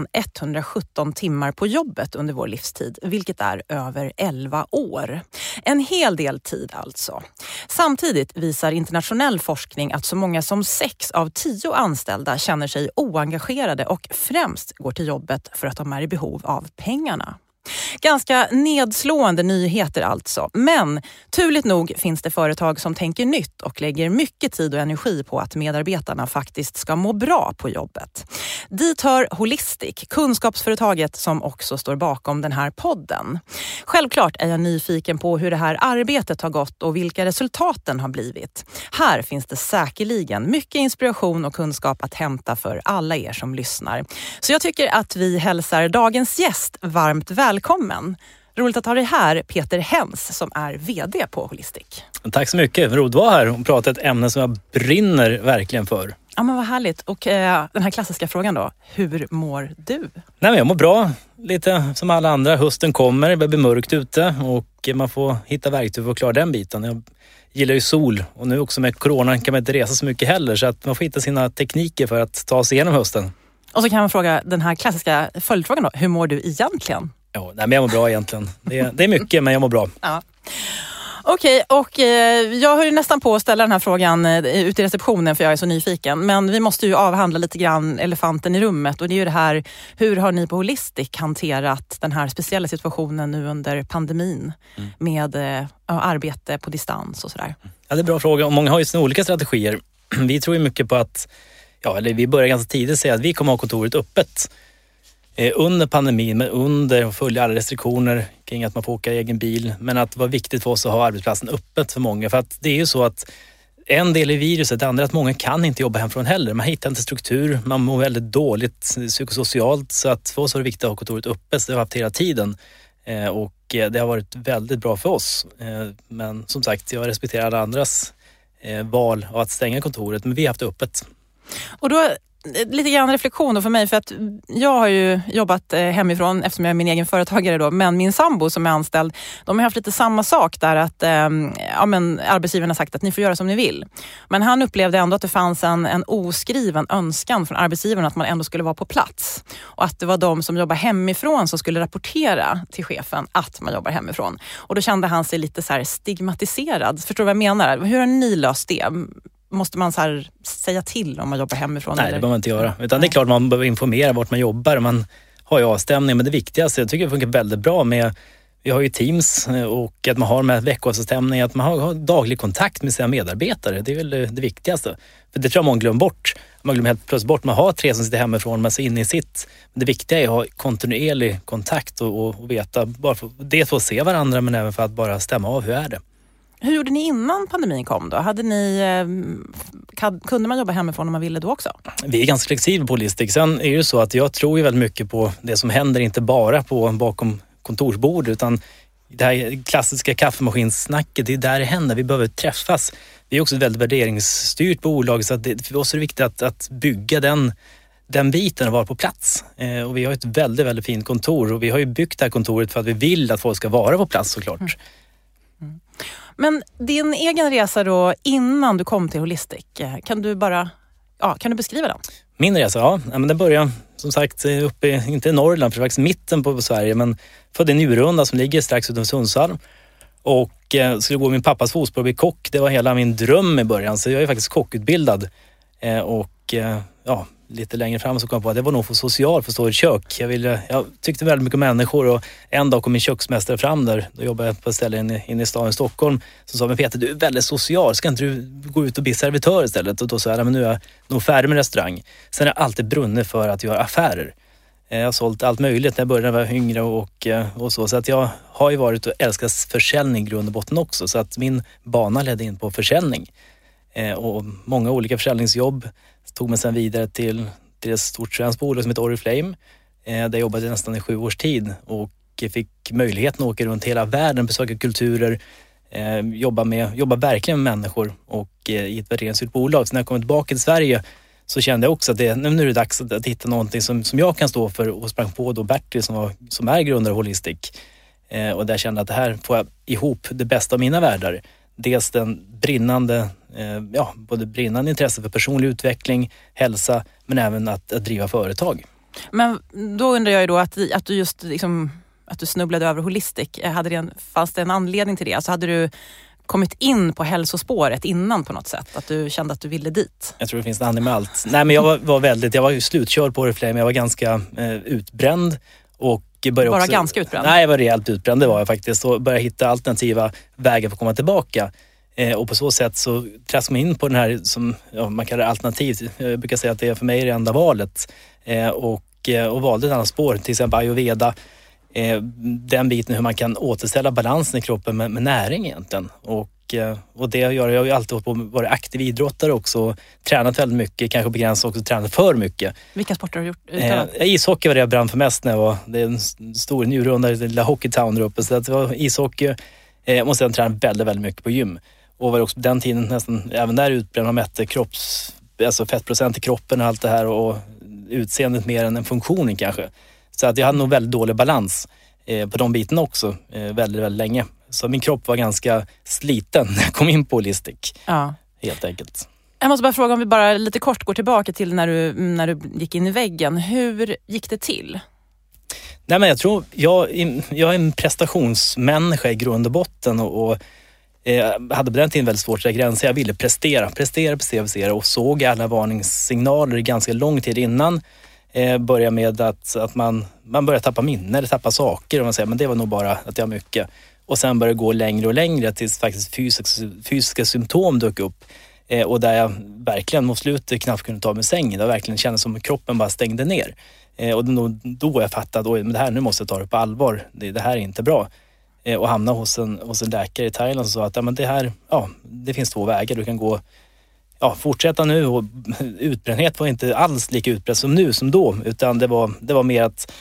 117 timmar på jobbet under vår livstid, vilket är över 11 år. En hel del tid alltså. Samtidigt visar internationell forskning att så många som 6 av 10 anställda känner sig oengagerade och främst går till jobbet för att de är i behov av pengarna. Ganska nedslående nyheter alltså, men turligt nog finns det företag som tänker nytt och lägger mycket tid och energi på att medarbetarna faktiskt ska må bra på jobbet. Dit hör Holistic, kunskapsföretaget som också står bakom den här podden. Självklart är jag nyfiken på hur det här arbetet har gått och vilka resultaten har blivit. Här finns det säkerligen mycket inspiration och kunskap att hämta för alla er som lyssnar. Så jag tycker att vi hälsar dagens gäst varmt välkommen. Roligt att ha dig här, Peter Hens, som är vd på Holistic. Tack så mycket. Roligt att vara här och prata ett ämne som jag brinner verkligen för. Ja, men vad härligt. Och den här klassiska frågan då, hur mår du? Nej, men jag mår bra. Lite som alla andra. Hösten kommer, det börjar bli mörkt ute och man får hitta verktyg för att klara den biten. Jag gillar ju sol och nu också med corona kan man inte resa så mycket heller, så att man får hitta sina tekniker för att ta sig igenom hösten. Och så kan man fråga den här klassiska följdfrågan då, hur mår du egentligen? Ja, nej, men jag mår bra egentligen. Det är mycket, men jag mår bra. Ja. Okej, och jag höll ju nästan på att ställa den här frågan ute i receptionen för jag är så nyfiken. Men vi måste ju avhandla lite grann elefanten i rummet och det är ju det här, hur har ni på Holistic hanterat den här speciella situationen nu under pandemin med arbete på distans och sådär? Ja, det är en bra fråga och många har ju sina olika strategier. Vi tror ju mycket på att, vi börjar ganska tidigt säga att vi kommer ha kontoret öppet under pandemin, men under och följa alla restriktioner kring att man får åka i egen bil, men att det var viktigt för oss att ha arbetsplatsen öppet för många, för att det är ju så att en del i viruset, det andra är att många kan inte jobba hemifrån heller, man hittar inte struktur, man mår väldigt dåligt psykosocialt, så att för oss var det viktigt att ha kontoret öppet, det har haft hela tiden och det har varit väldigt bra för oss, men som sagt, jag respekterar alla andras val av att stänga kontoret, men vi har haft det öppet. Och då lite grann reflektion då för mig, för att jag har ju jobbat hemifrån eftersom jag är min egen företagare då, men min sambo som är anställd, de har haft lite samma sak där att arbetsgivaren har sagt att ni får göra som ni vill. Men han upplevde ändå att det fanns en oskriven önskan från arbetsgivaren att man ändå skulle vara på plats. Och att det var de som jobbar hemifrån som skulle rapportera till chefen att man jobbar hemifrån. Och då kände han sig lite så här stigmatiserad. Förstår du vad jag menar? Hur har ni löst det? Måste man så här säga till om man jobbar hemifrån? Nej, det behöver man inte göra. Utan det är klart man behöver informera vart man jobbar. Man har ju avstämning, men det viktigaste, jag tycker det funkar väldigt bra med, vi har ju Teams och att man har med veckoavstämning, att man har daglig kontakt med sina medarbetare. Det är väl det viktigaste. För det tror jag många glömmer bort. Man glömmer helt plötsligt bort, man har 3 som sitter hemifrån, man är inne i sitt. Men det viktiga är att ha kontinuerlig kontakt och veta, bara för, det för att se varandra, men även för att bara stämma av, hur är det? Hur gjorde ni innan pandemin kom då? Kunde man jobba hemifrån om man ville då också? Vi är ganska flexibla på Holistic. Sen är det så att jag tror ju väldigt mycket på det som händer, inte bara bakom kontorsbord, utan det här klassiska kaffemaskinsnacket, det är där det händer. Vi behöver träffas. Vi är också ett väldigt värderingsstyrt bolag, så att för oss är det viktigt att bygga den biten och vara på plats. Och vi har ett väldigt, väldigt fint kontor och vi har ju byggt det här kontoret för att vi vill att folk ska vara på plats såklart. Men din egen resa då innan du kom till Holistic, kan du bara kan du beskriva den? Min resa, ja. Men den började som sagt uppe, inte i Norrland, för faktiskt mitten på Sverige, men född i Njurunda som ligger strax utanför Sundsvall. Och skulle gå min pappas fotspår och bli kock. Det var hela min dröm i början, så jag är faktiskt kockutbildad. Lite längre fram så kom jag på att det var nog för social för att stå i ett kök. Jag tyckte väldigt mycket om människor, och en dag kom min köksmästare fram där. Då jobbade jag på ett ställe inne i staden i Stockholm. Så sa, men Peter, du är väldigt social. Ska inte du gå ut och bli servitör istället? Och då sa jag, men nu är jag nog färdig med restaurang. Sen har jag alltid brunnit för att göra affärer. Jag har sålt allt möjligt när jag började när jag var yngre och så. Så att jag har ju varit och älskat försäljning i grund och botten också. Så att min bana ledde in på försäljning. Och många olika försäljningsjobb. Tog mig sedan vidare till ett stort svenskt bolag som heter Oriflame. Där jag jobbade nästan i 7 års tid och fick möjligheten att åka runt hela världen, besöka kulturer, jobba verkligen med människor och i ett värderingsstyrt bolag. Så när jag kom tillbaka till Sverige så kände jag också att nu är det dags att hitta någonting som jag kan stå för, och sprang på då Bertil som är grundare Holistic. Och där kände jag att det här får jag ihop det bästa av mina världar. Dels den både brinnande intresse för personlig utveckling, hälsa, men även att driva företag. Men då undrar jag ju då att du just liksom, att du snubblade över Holistic. Fanns det en anledning till det? Alltså hade du kommit in på hälsospåret innan på något sätt? Att du kände att du ville dit? Jag tror det finns en anledning med allt. Nej, men jag var ju slutkörd på Oriflame. Jag var ganska utbränd. Och ganska utbränd? Nej, jag var rejält utbränd, det var jag faktiskt. Och började hitta alternativa vägar för att komma tillbaka. Och på så sätt så traskade man in på den här som man kallar alternativ. Jag brukar säga att det är för mig det enda valet. Och valde ett annat spår, till exempel ayurveda. Den biten hur man kan återställa balansen i kroppen med näring egentligen. Och det gör jag ju alltid på, varit aktiv idrottare också. Tränat väldigt mycket, kanske begränsat också tränat för mycket. Vilka sporter har du gjort? Ishockey var det jag brann för mest när jag var. Det är en stor Njurunda, det lilla hockeytown där uppe. Så det var ishockey. Och sen tränade väldigt, väldigt mycket på gym. Och var också på den tiden nästan även där utbränd. Man mätte alltså fettprocent i kroppen och allt det här. Och utseendet mer än en funktion kanske. Så att jag hade nog väldigt dålig balans på de bitarna också väldigt, väldigt länge. Så min kropp var ganska sliten när jag kom in på Holistic. Ja. Helt enkelt. Jag måste bara fråga, om vi bara lite kort går tillbaka till när du gick in i väggen. Hur gick det till? Nej, men jag tror, jag är en prestationsmänniska i grund och botten och hade på den tiden väldigt svårt att gränsa. Jag ville prestera och såg alla varningssignaler ganska lång tid innan. Börja med att man börjar tappa minne eller tappa saker och man säger, men det var nog bara att jag har mycket. Och sen börjar det gå längre och längre tills faktiskt fysiska symptom dök upp. Och där jag verkligen mot slutet knappt kunde ta mig sängen. Det verkligen kändes som att kroppen bara stängde ner. Och då jag fattade att men det här, nu måste jag ta det på allvar. Det här är inte bra. Och hamna hos en läkare i Thailand som sa att men det här, det finns 2 vägar. Du kan gå, fortsätta nu, och utbrändhet var inte alls lika utbredd som nu som då. Utan det var mer att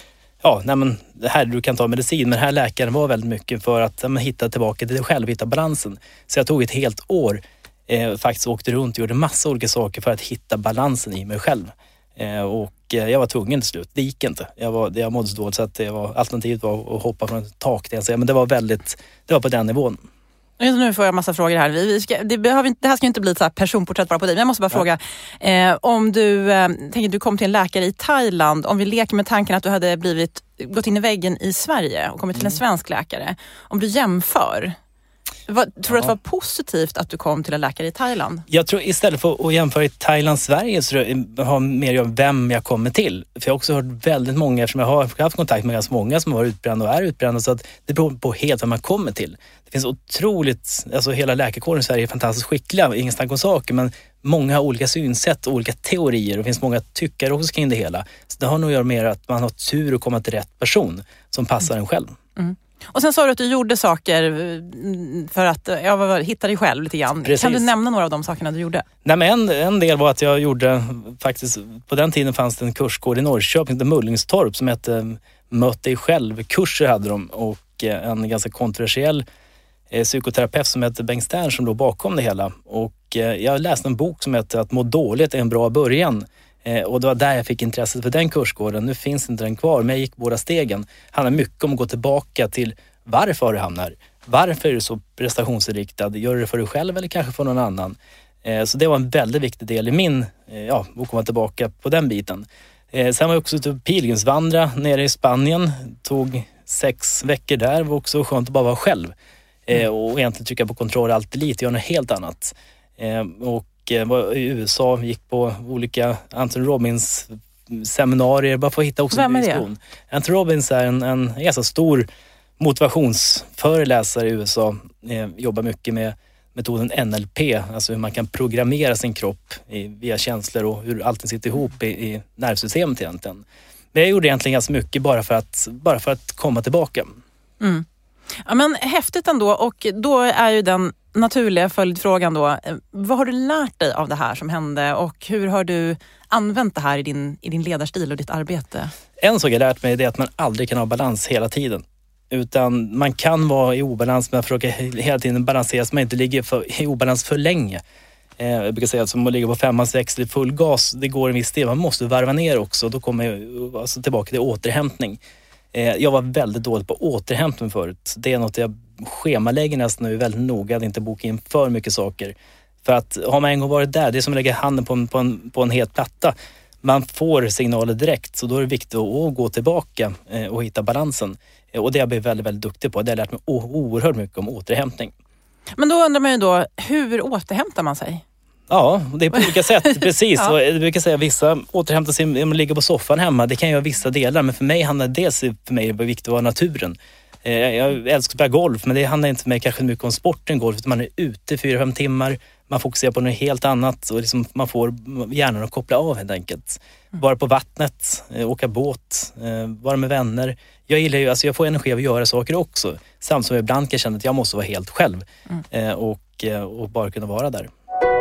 det här, du kan ta medicin, men den här läkaren var väldigt mycket för att hitta tillbaka till dig själv, hitta balansen. Så jag tog ett helt år, faktiskt åkte runt och gjorde massa olika saker för att hitta balansen i mig själv. Och jag var tvungen till slut, det gick inte. Jag mådde så dåligt så att alternativet var att hoppa från ett tak. Men det var på den nivån. Nu får jag massa frågor här. Det här ska ju inte bli ett så här personporträtt bara på dig. Men jag måste bara fråga. Om du tänker att du kom till en läkare i Thailand. Om vi leker med tanken att du hade gått in i väggen i Sverige och kommit till en svensk läkare. Om du jämför. Tror du att det var positivt att du kom till en läkare i Thailand? Jag tror istället för att jämföra i Thailand-Sverige så har mer om vem jag kommer till. För jag har också hört väldigt många, eftersom jag har haft kontakt med ganska många som har varit utbrända och är utbrända, så att det beror på helt vem man kommer till. Det finns otroligt, alltså hela läkarkåren i Sverige är fantastiskt skickliga, ingen snack om saker, men många olika synsätt och olika teorier, och det finns många tyckare också kring det hela. Så det har nog att göra med att man har tur att komma till rätt person som passar en själv. Mm. Och sen sa du att du gjorde saker för att hitta dig själv lite grann. Precis. Kan du nämna några av de sakerna du gjorde? Nej, men en del var att jag gjorde faktiskt, på den tiden fanns det en kursgård i Norrköping, det Mullingstorp, som hette Möt dig själv-kurser hade de, och en ganska kontroversiell psykoterapeut som heter Bengt Stern som låg bakom det hela. Och jag läste en bok som heter Att må dåligt är en bra början. Och det var där jag fick intresset för den kursgården. Nu finns inte den kvar, men jag gick båda stegen. Det handlar mycket om att gå tillbaka till varför har du hamnat här. Varför är du så prestationsinriktad? Gör du det för dig själv eller kanske för någon annan? Så det var en väldigt viktig del i min, att komma tillbaka på den biten. Sen var jag också ute och pilgrimsvandra nere i Spanien. Tog 6 veckor där. Det var också skönt att bara vara själv. Och egentligen trycka på kontroll alltid lite, göra något helt annat. Och var i USA, gick på olika Anthony Robbins seminarier bara för att hitta också. Vem är det? Anthony Robbins är en ganska stor motivationsföreläsare i USA. Jobbar mycket med metoden NLP, alltså hur man kan programmera sin kropp via känslor och hur allting sitter ihop i nervsystemet egentligen. Men jag gjorde egentligen ganska mycket bara för att komma tillbaka. Mm. Ja, men häftigt ändå, och då är ju den naturliga följdfrågan då, vad har du lärt dig av det här som hände och hur har du använt det här i din ledarstil och ditt arbete? En sak jag lärt mig är att man aldrig kan ha balans hela tiden. Utan man kan vara i obalans men försöka hela tiden balansera så man inte ligger i obalans för länge. Jag brukar säga att som att ligga på 5:ans växel i full gas, det går en viss del. Man måste varva ner också, då kommer jag alltså tillbaka till återhämtning. Jag var väldigt dålig på återhämtning förut. Det är något jag schemalägger nästan nu väldigt noga, att inte boka in för mycket saker. För att har man en gång varit där, det är som att lägga handen på en het platta. Man får signaler direkt, så då är det viktigt att gå tillbaka och hitta balansen. Och det har jag blivit väldigt, väldigt duktig på. Det har lärt mig oerhört mycket om återhämtning. Men då undrar man ju då, hur återhämtar man sig? Ja, det är på olika sätt, precis. Ja. Och jag brukar säga vissa återhämtar sig om man ligger på soffan hemma. Det kan göra vissa delar, men för mig handlar det för mig var viktigt att vara naturen. Jag älskar att spela golf, men det handlar inte för mig kanske mycket om sporten golf, utan man är ute 4-5 timmar. Man fokuserar på något helt annat och liksom man får hjärnan att koppla av helt enkelt. Vara på vattnet, åka båt, vara med vänner. Jag gillar ju, alltså jag får energi av att göra saker också. Samtidigt som jag ibland kan känna att jag måste vara helt själv och bara kunna vara där.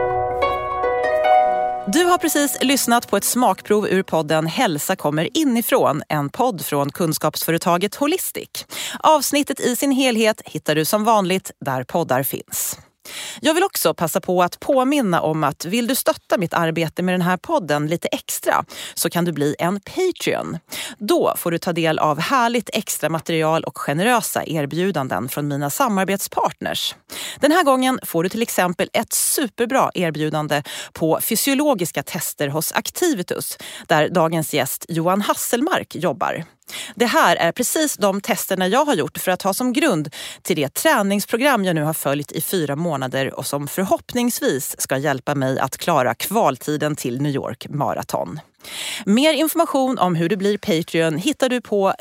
Du har precis lyssnat på ett smakprov ur podden Hälsa kommer inifrån, en podd från kunskapsföretaget Holistic. Avsnittet i sin helhet hittar du som vanligt där poddar finns. Jag vill också passa på att påminna om att vill du stötta mitt arbete med den här podden lite extra så kan du bli en Patreon. Då får du ta del av härligt extra material och generösa erbjudanden från mina samarbetspartners. Den här gången får du till exempel ett superbra erbjudande på fysiologiska tester hos Activitus där dagens gäst Johan Hasselmark jobbar. Det här är precis de testerna jag har gjort för att ha som grund till det träningsprogram jag nu har följt i 4 månader och som förhoppningsvis ska hjälpa mig att klara kvaltiden till New York Marathon. Mer information om hur du blir Patreon hittar du på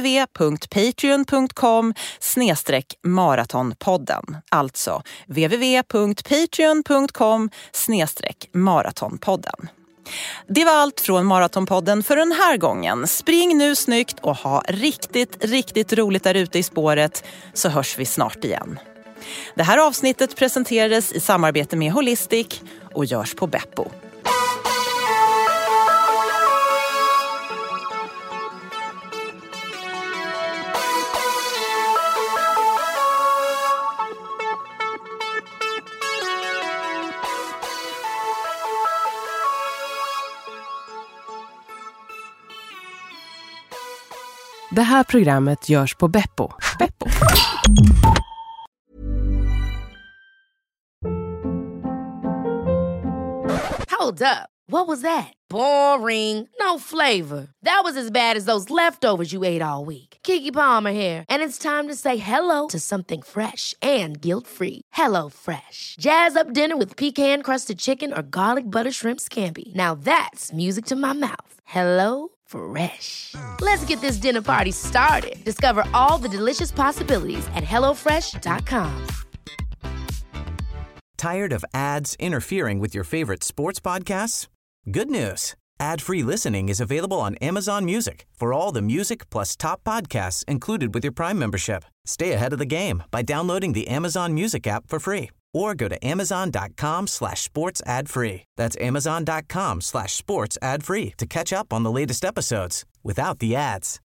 www.patreon.com/maratonpodden. Alltså www.patreon.com/maratonpodden. Det var allt från Maratonpodden för den här gången. Spring nu snyggt och ha riktigt, riktigt roligt där ute i spåret, så hörs vi snart igen. Det här avsnittet presenterades i samarbete med Holistic och görs på Beppo. Det här programmet görs på Beppo. Hold up. What was that? Boring. No flavor. That was as bad as those leftovers you ate all week. Keke Palmer here, and it's time to say hello to something fresh and guilt-free. Hello Fresh. Jazz up dinner with pecan-crusted chicken or garlic butter shrimp scampi. Now that's music to my mouth. Hello Fresh. Let's get this dinner party started. Discover all the delicious possibilities at hellofresh.com. Tired of ads interfering with your favorite sports podcasts? Good news. Ad-free listening is available on Amazon Music for all the music plus top podcasts included with your Prime membership. Stay ahead of the game by downloading the Amazon Music app for free or go to amazon.com/sports ad free. That's amazon.com/sports ad free to catch up on the latest episodes without the ads.